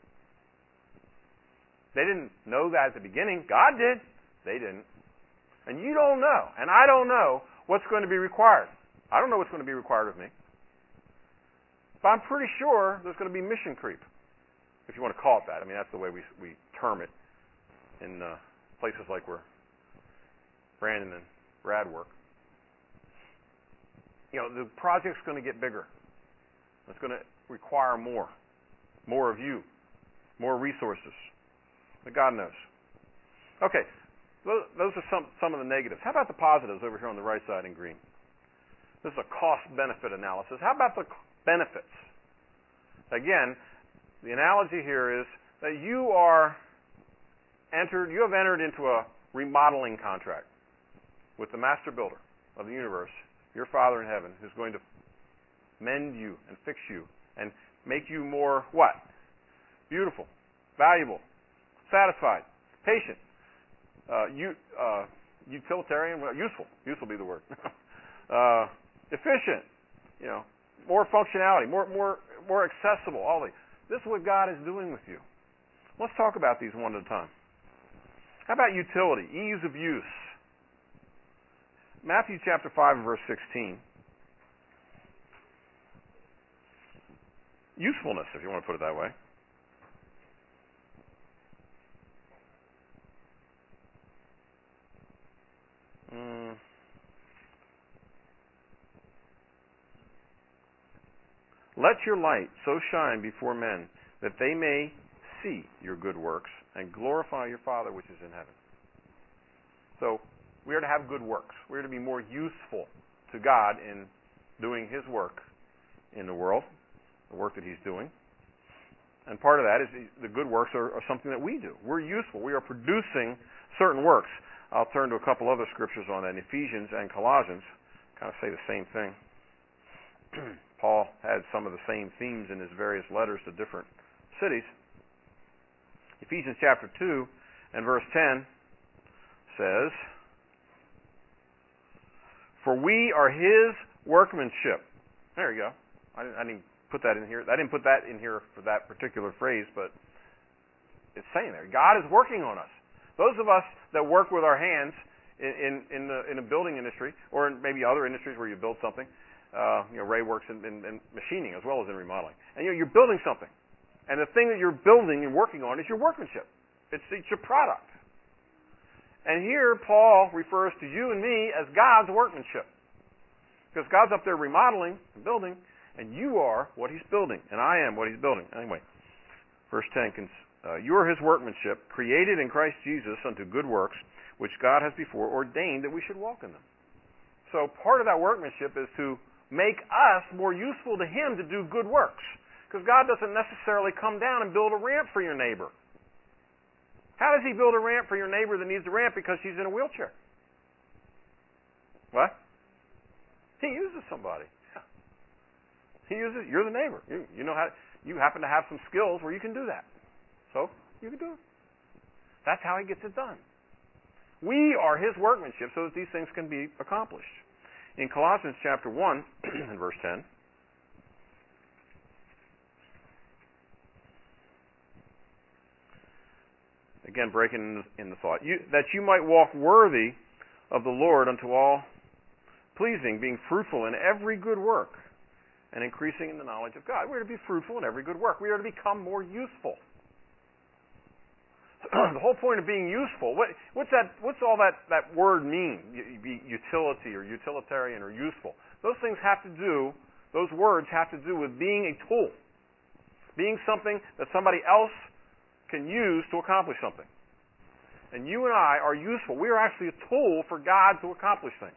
They didn't know that at the beginning. God did. They didn't. And you don't know, and I don't know what's going to be required. I don't know what's going to be required of me. But I'm pretty sure there's going to be mission creep, if you want to call it that. I mean, that's the way we term it in places like where Brandon and Brad work. You know, the project's going to get bigger. It's going to require more of you, more resources. But God knows. Okay, those are some of the negatives. How about the positives over here on the right side in green? This is a cost-benefit analysis. How about the benefits? Again, the analogy here is that you have entered into a remodeling contract with the master builder of the universe, your Father in heaven, who's going to mend you and fix you and make you more what? Beautiful, valuable, satisfied, patient, utilitarian, useful will be the word. Efficient, more functionality, more accessible. All these. This is what God is doing with you. Let's talk about these one at a time. How about utility, ease of use? Matthew chapter 5 and verse 16. Usefulness, if you want to put it that way. Let your light so shine before men that they may see your good works and glorify your Father which is in heaven. So, we are to have good works. We are to be more useful to God in doing His work in the world, the work that He's doing. And part of that is the good works are something that we do. We're useful. We are producing certain works. I'll turn to a couple other scriptures on that. In Ephesians and Colossians kind of say the same thing. Paul had some of the same themes in his various letters to different cities. Ephesians chapter 2 and verse 10 says, "For we are His workmanship." There you go. I didn't put that in here. I didn't put that in here for that particular phrase, but it's saying there, God is working on us. Those of us that work with our hands in a building industry, or in maybe other industries where you build something, Ray works in machining as well as in remodeling, and you're building something, and the thing that you're building and working on is your workmanship. It's your product. And here Paul refers to you and me as God's workmanship, because God's up there remodeling and building, and you are what He's building, and I am what He's building. Anyway, verse 10, you are His workmanship, created in Christ Jesus unto good works, which God has before ordained that we should walk in them. So part of that workmanship is to make us more useful to Him to do good works, because God doesn't necessarily come down and build a ramp for your neighbor. How does He build a ramp for your neighbor that needs a ramp because she's in a wheelchair? What? He uses somebody. You're the neighbor. You know how. You happen to have some skills where you can do that. So you can do it. That's how He gets it done. We are His workmanship so that these things can be accomplished. In Colossians chapter 1 and verse 10, again breaking in the thought, that you might walk worthy of the Lord unto all pleasing, being fruitful in every good work, and increasing in the knowledge of God. We are to be fruitful in every good work. We are to become more useful. The whole point of being useful, what's all that word mean? Utility or utilitarian or useful. Those things have to do those words have to do with being a tool. Being something that somebody else can use to accomplish something. And you and I are useful. We are actually a tool for God to accomplish things.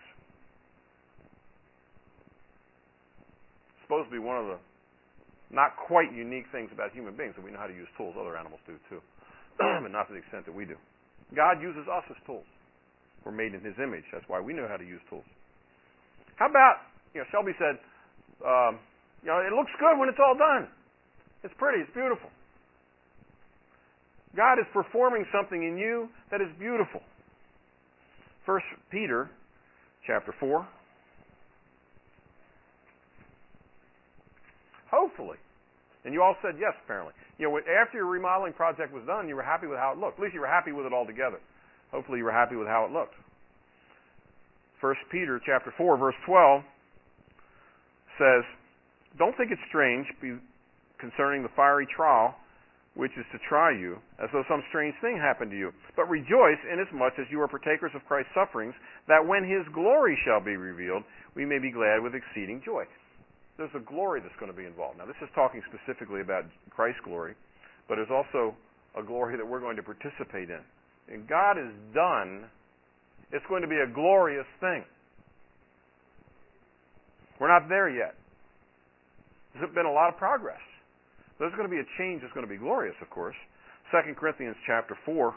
It's supposed to be one of the not quite unique things about human beings, that we know how to use tools. Other animals do too, but not to the extent that we do. God uses us as tools. We're made in His image. That's why we know how to use tools. How about, Shelby said, it looks good when it's all done. It's pretty. It's beautiful. God is performing something in you that is beautiful. 1 Peter chapter 4. Hopefully. And you all said yes, apparently. After your remodeling project was done, you were happy with how it looked. At least you were happy with it all together. Hopefully you were happy with how it looked. 1 Peter chapter 4, verse 12 says, "Don't think it strange concerning the fiery trial which is to try you, as though some strange thing happened to you. But rejoice inasmuch as you are partakers of Christ's sufferings, that when His glory shall be revealed, we may be glad with exceeding joy." There's a glory that's going to be involved. Now, this is talking specifically about Christ's glory, but there's also a glory that we're going to participate in. And God is done. It's going to be a glorious thing. We're not there yet. There's been a lot of progress. There's going to be a change that's going to be glorious, of course. 2 Corinthians chapter 4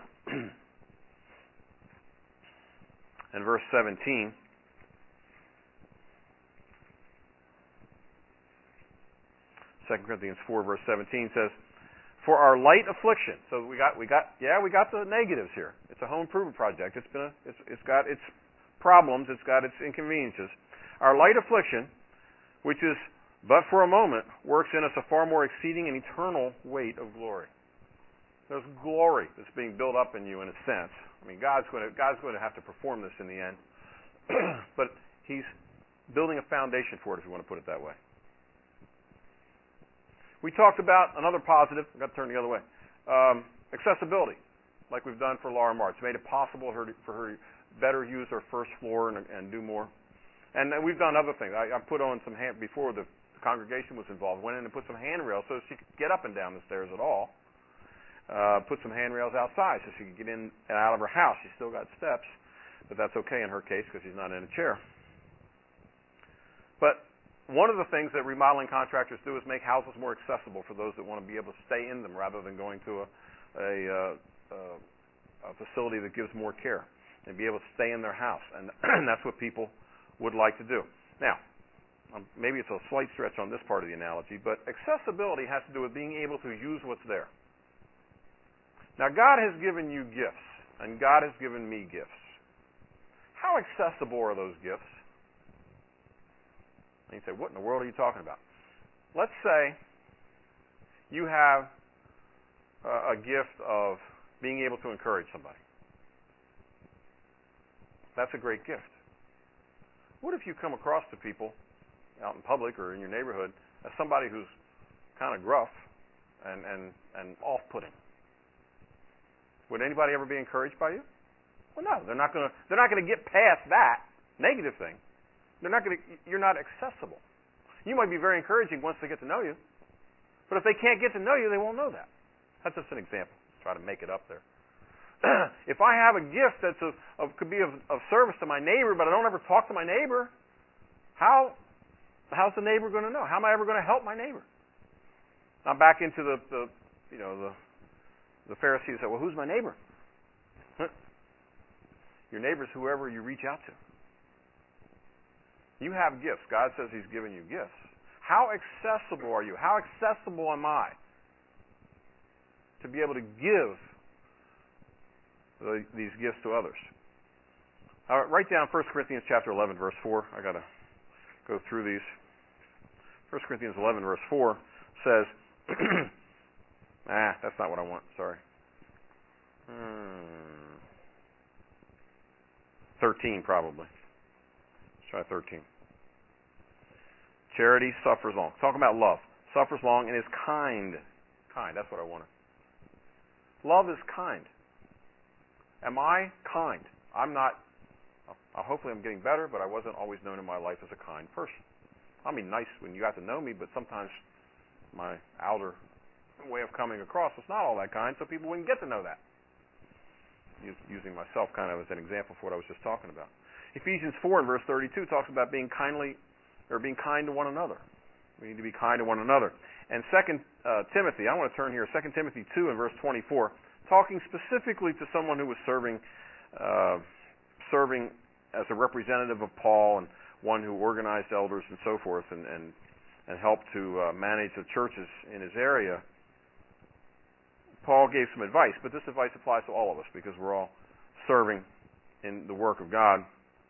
and verse 17. 2 Corinthians 4 verse 17 says, "For our light affliction," so we got the negatives here. It's a home improvement project. It's got its problems, it's got its inconveniences. "Our light affliction, which is but for a moment, works in us a far more exceeding and eternal weight of glory." There's glory that's being built up in you in a sense. I mean, God's going to have to perform this in the end, but He's building a foundation for it, if you want to put it that way. We talked about another positive. I've got to turn the other way. Accessibility, like we've done for Laura March. Made it possible for her to better use her first floor and do more. And we've done other things. I put on some before the congregation was involved. Went in and put some handrails so she could get up and down the stairs at all. Put some handrails outside so she could get in and out of her house. She's still got steps, but that's okay in her case because she's not in a chair. But one of the things that remodeling contractors do is make houses more accessible for those that want to be able to stay in them rather than going to a facility that gives more care, and be able to stay in their house. And that's what people would like to do. Now, maybe it's a slight stretch on this part of the analogy, but accessibility has to do with being able to use what's there. Now, God has given you gifts, and God has given me gifts. How accessible are those gifts? And you say, what in the world are you talking about? Let's say you have a gift of being able to encourage somebody. That's a great gift. What if you come across to people out in public or in your neighborhood as somebody who's kind of gruff and off-putting? Would anybody ever be encouraged by you? Well, no. They're not going to get past that negative thing. You're not accessible. You might be very encouraging once they get to know you, but if they can't get to know you, they won't know that. That's just an example. Try to make it up there. If I have a gift that could be of service to my neighbor, but I don't ever talk to my neighbor, how's the neighbor going to know? How am I ever going to help my neighbor? I'm back into the Pharisees said, well, who's my neighbor? Your neighbor's whoever you reach out to. You have gifts. God says He's given you gifts. How accessible are you? How accessible am I to be able to give these gifts to others? Write down 1 Corinthians chapter 11, verse 4. I got to go through these. 1 Corinthians 11, verse 4 says, that's not what I want. Sorry. 13 probably. Let's try 13. Charity suffers long. Talking about love. Suffers long and is kind. Kind, that's what I wanted. Love is kind. Am I kind? I'm not. Hopefully I'm getting better, but I wasn't always known in my life as a kind person. I mean nice when you got to know me, but sometimes my outer way of coming across was not all that kind, so people wouldn't get to know that. Using myself kind of as an example for what I was just talking about. Ephesians 4 and verse 32 talks about being kind to one another. We need to be kind to one another. And 2 Timothy, I want to turn here, 2 Timothy 2 and verse 24, talking specifically to someone who was serving as a representative of Paul and one who organized elders and so forth and helped to manage the churches in his area. Paul gave some advice, but this advice applies to all of us because we're all serving in the work of God.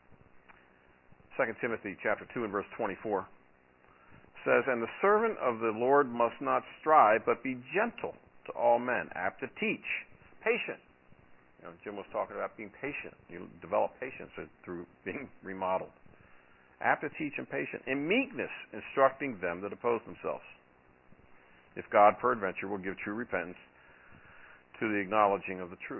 2 Timothy chapter 2 and verse 24 says, "And the servant of the Lord must not strive, but be gentle to all men, apt to teach, patient." Jim was talking about being patient. You develop patience through being remodeled. Apt to teach and patient. In meekness, instructing them that oppose themselves. If God peradventure will give true repentance to the acknowledging of the truth.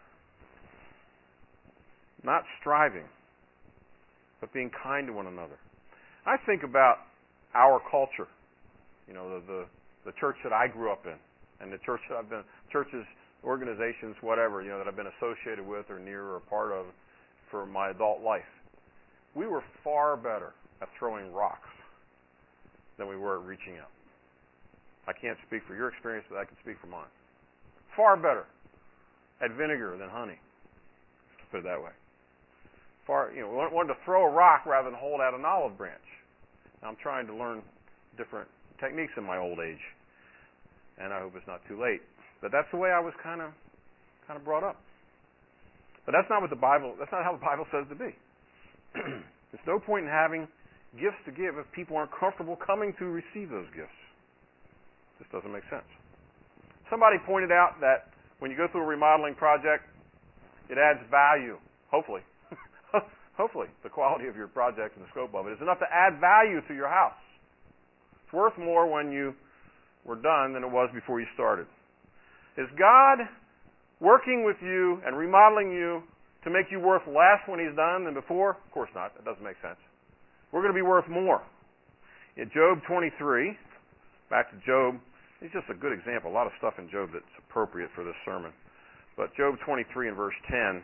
Not striving, but being kind to one another. I think about our culture, the church that I grew up in, and the church that I've been, churches, organizations, whatever, that I've been associated with or near or part of for my adult life. We were far better at throwing rocks than we were at reaching out. I can't speak for your experience, but I can speak for mine. Far better at vinegar than honey. Let's put it that way. Wanted to throw a rock rather than hold out an olive branch. Now, I'm trying to learn different techniques in my old age, and I hope it's not too late. But that's the way I was kind of brought up. But that's not what the Bible. That's not how the Bible says to be. There's no point in having gifts to give if people aren't comfortable coming to receive those gifts. This doesn't make sense. Somebody pointed out that when you go through a remodeling project, it adds value. Hopefully, the quality of your project and the scope of it is enough to add value to your house. It's worth more when you were done than it was before you started. Is God working with you and remodeling you to make you worth less when He's done than before? Of course not. That doesn't make sense. We're going to be worth more. In Job 23, back to Job, it's just a good example. A lot of stuff in Job that's appropriate for this sermon. But Job 23 and verse 10.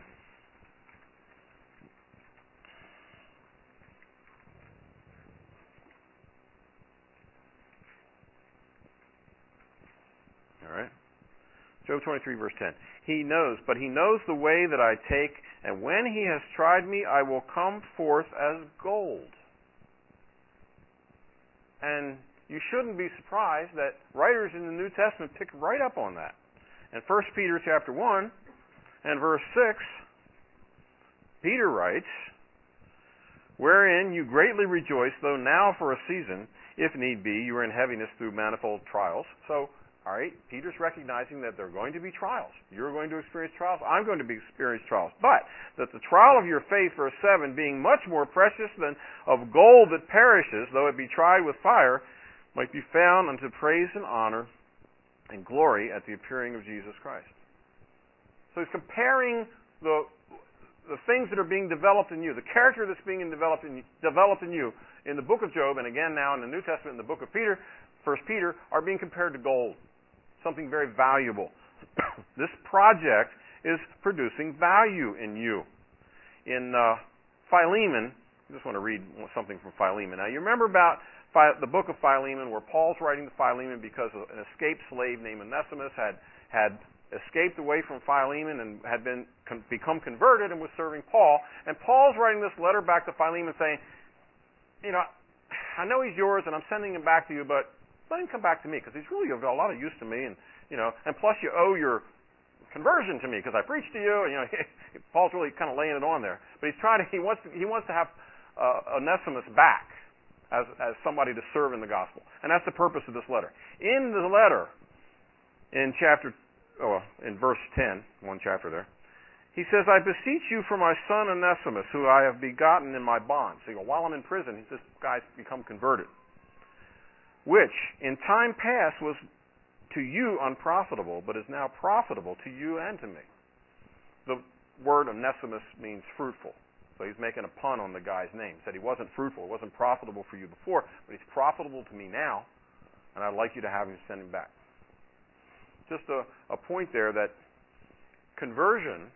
All right. Job 23 verse 10. He knows the way that I take, and when He has tried me, I will come forth as gold. And you shouldn't be surprised that writers in the New Testament pick right up on that. In 1 Peter chapter 1 and verse 6, Peter writes, "Wherein you greatly rejoice, though now for a season, if need be, you are in heaviness through manifold trials." So, all right, Peter's recognizing that there are going to be trials. You're going to experience trials. I'm going to experience trials. But that the trial of your faith, verse 7, being much more precious than of gold that perishes, though it be tried with fire, might be found unto praise and honor and glory at the appearing of Jesus Christ. So he's comparing the things that are being developed in you, the character that's being developed in you in the book of Job, and again now in the New Testament in the book of Peter, 1 Peter, are being compared to gold. Something very valuable. This project is producing value in you. In Philemon, I just want to read something from Philemon. Now, you remember about the book of Philemon, where Paul's writing to Philemon because an escaped slave named Onesimus had escaped away from Philemon and had become converted and was serving Paul. And Paul's writing this letter back to Philemon saying, I know he's yours and I'm sending him back to you, but let him come back to me because he's really got a lot of use to me, and plus you owe your conversion to me because I preached to you. Paul's really kind of laying it on there, but he wants to have Onesimus back as somebody to serve in the gospel, and that's the purpose of this letter. In the letter, in verse 10, one chapter there, he says, "I beseech you for my son Onesimus, who I have begotten in my bonds." So while I'm in prison, this guy's become converted. "Which in time past was to you unprofitable, but is now profitable to you and to me." The word Onesimus means fruitful. So he's making a pun on the guy's name. He said he wasn't fruitful, he wasn't profitable for you before, but he's profitable to me now, and I'd like you to have him, send him back. Just a point there that conversion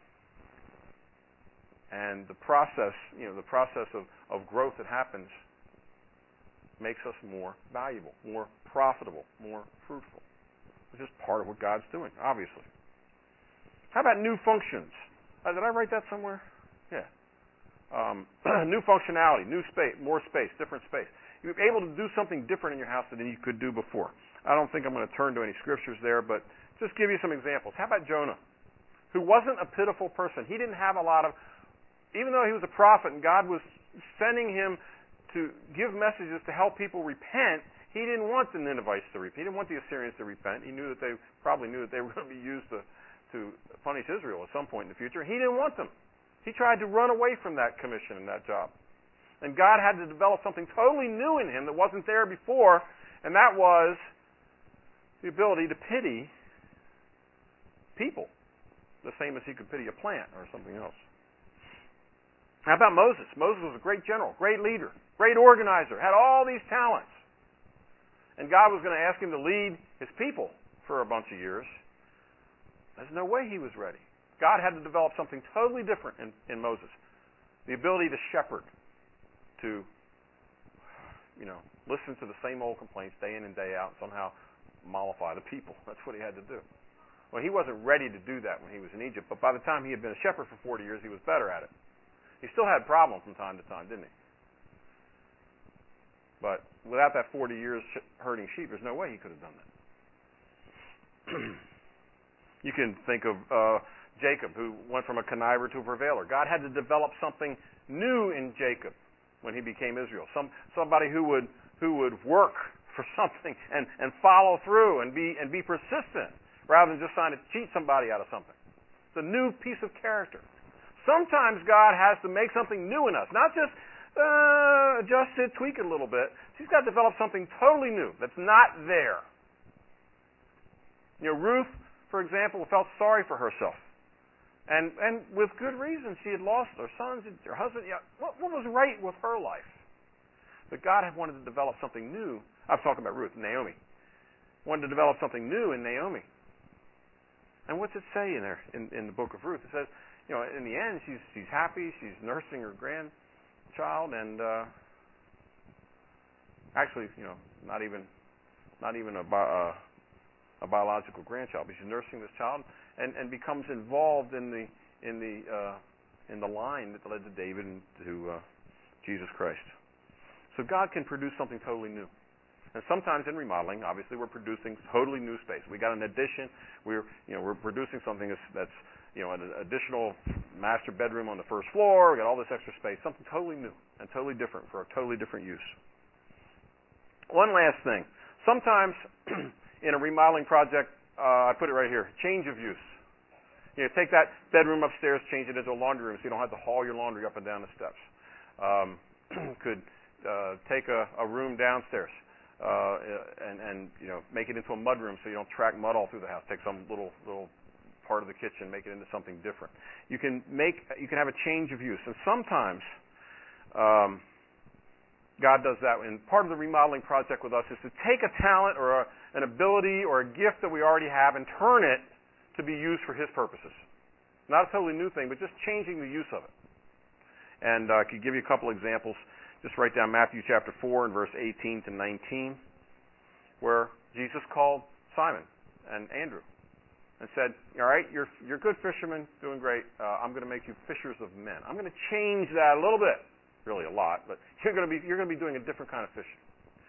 and the process of growth that happens makes us more valuable, more profitable, more fruitful. It's just part of what God's doing, obviously. How about new functions? Did I write that somewhere? Yeah. New functionality, new space, more space, different space. You're able to do something different in your house than you could do before. I don't think I'm going to turn to any scriptures there, but just give you some examples. How about Jonah, who wasn't a pitiful person? He didn't have a lot of, even though he was a prophet and God was sending him to give messages to help people repent, he didn't want the Ninevites to repent. He didn't want the Assyrians to repent. He knew that they probably knew that they were going to be used to punish Israel at some point in the future. He didn't want them. He tried to run away from that commission and that job. And God had to develop something totally new in him that wasn't there before, and that was the ability to pity people, the same as he could pity a plant or something else. How about Moses? Moses was a great general, great leader, great organizer, had all these talents. And God was going to ask him to lead his people for a bunch of years. There's no way he was ready. God had to develop something totally different in Moses. The ability to shepherd, to listen to the same old complaints day in and day out, and somehow mollify the people. That's what he had to do. Well, he wasn't ready to do that when he was in Egypt, but by the time he had been a shepherd for 40 years, he was better at it. He still had problems from time to time, didn't he? But without that 40 years herding sheep, there's no way he could have done that. You can think of Jacob, who went from a conniver to a prevailer. God had to develop something new in Jacob when he became Israel. Somebody who would work for something and follow through and be persistent rather than just trying to cheat somebody out of something. It's a new piece of character. Sometimes God has to make something new in us, not just adjust it, tweak it a little bit. He's got to develop something totally new that's not there. Ruth, for example, felt sorry for herself. And with good reason. She had lost her sons, her husband. What was right with her life? But God had wanted to develop something new. I'm talking about Ruth, Naomi. Wanted to develop something new in Naomi. And what's it say in there in the book of Ruth? It says, in the end, she's happy. She's nursing her grandchild, and actually, not even a biological grandchild, but she's nursing this child, and becomes involved in the line that led to David and to Jesus Christ. So God can produce something totally new. And sometimes in remodeling, obviously, we're producing totally new space. We got an addition. We're producing something that's an additional master bedroom on the first floor. We got all this extra space, something totally new and totally different for a totally different use. One last thing. Sometimes in a remodeling project, I put it right here, change of use. Take that bedroom upstairs, change it into a laundry room so you don't have to haul your laundry up and down the steps. Could take a room downstairs and make it into a mud room so you don't track mud all through the house. Take some little part of the kitchen, make it into something different. You can have a change of use, and sometimes God does that. And part of the remodeling project with us is to take a talent or an ability or a gift that we already have and turn it to be used for His purposes. Not a totally new thing, but just changing the use of it. And I could give you a couple examples. Just write down Matthew chapter 4 and verse 18 to 19, where Jesus called Simon and Andrew and said, all right, you're good fishermen, doing great. I'm going to make you fishers of men. I'm going to change that a little bit, really a lot, but you're going to be doing a different kind of fishing.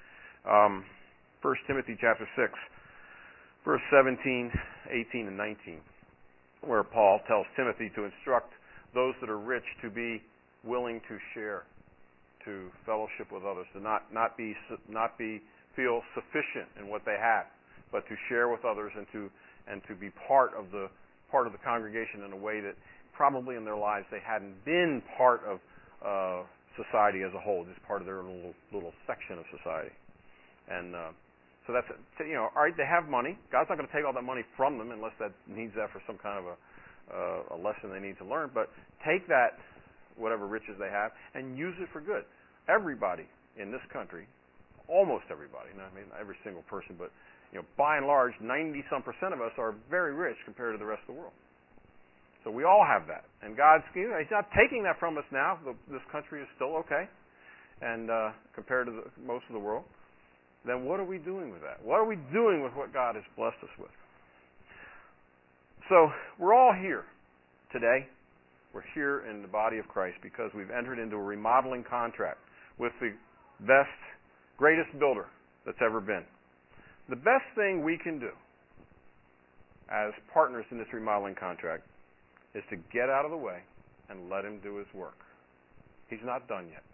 1 Timothy chapter 6, verse 17, 18, and 19, where Paul tells Timothy to instruct those that are rich to be willing to share, to fellowship with others, to not feel sufficient in what they have, but to share with others and to be part of the congregation in a way that probably in their lives they hadn't been part of society as a whole, just part of their little section of society. And so that's all right. They have money. God's not going to take all that money from them unless that needs that for some kind of a lesson they need to learn. But take that whatever riches they have and use it for good. Everybody in this country, almost everybody, not every single person, but by and large, 90-some% of us are very rich compared to the rest of the world. So we all have that. And God's, He's not taking that from us now. This country is still okay, and compared to most of the world. Then what are we doing with that? What are we doing with what God has blessed us with? So we're all here today. We're here in the body of Christ because we've entered into a remodeling contract with the best, greatest builder that's ever been. The best thing we can do as partners in this remodeling contract is to get out of the way and let Him do His work. He's not done yet.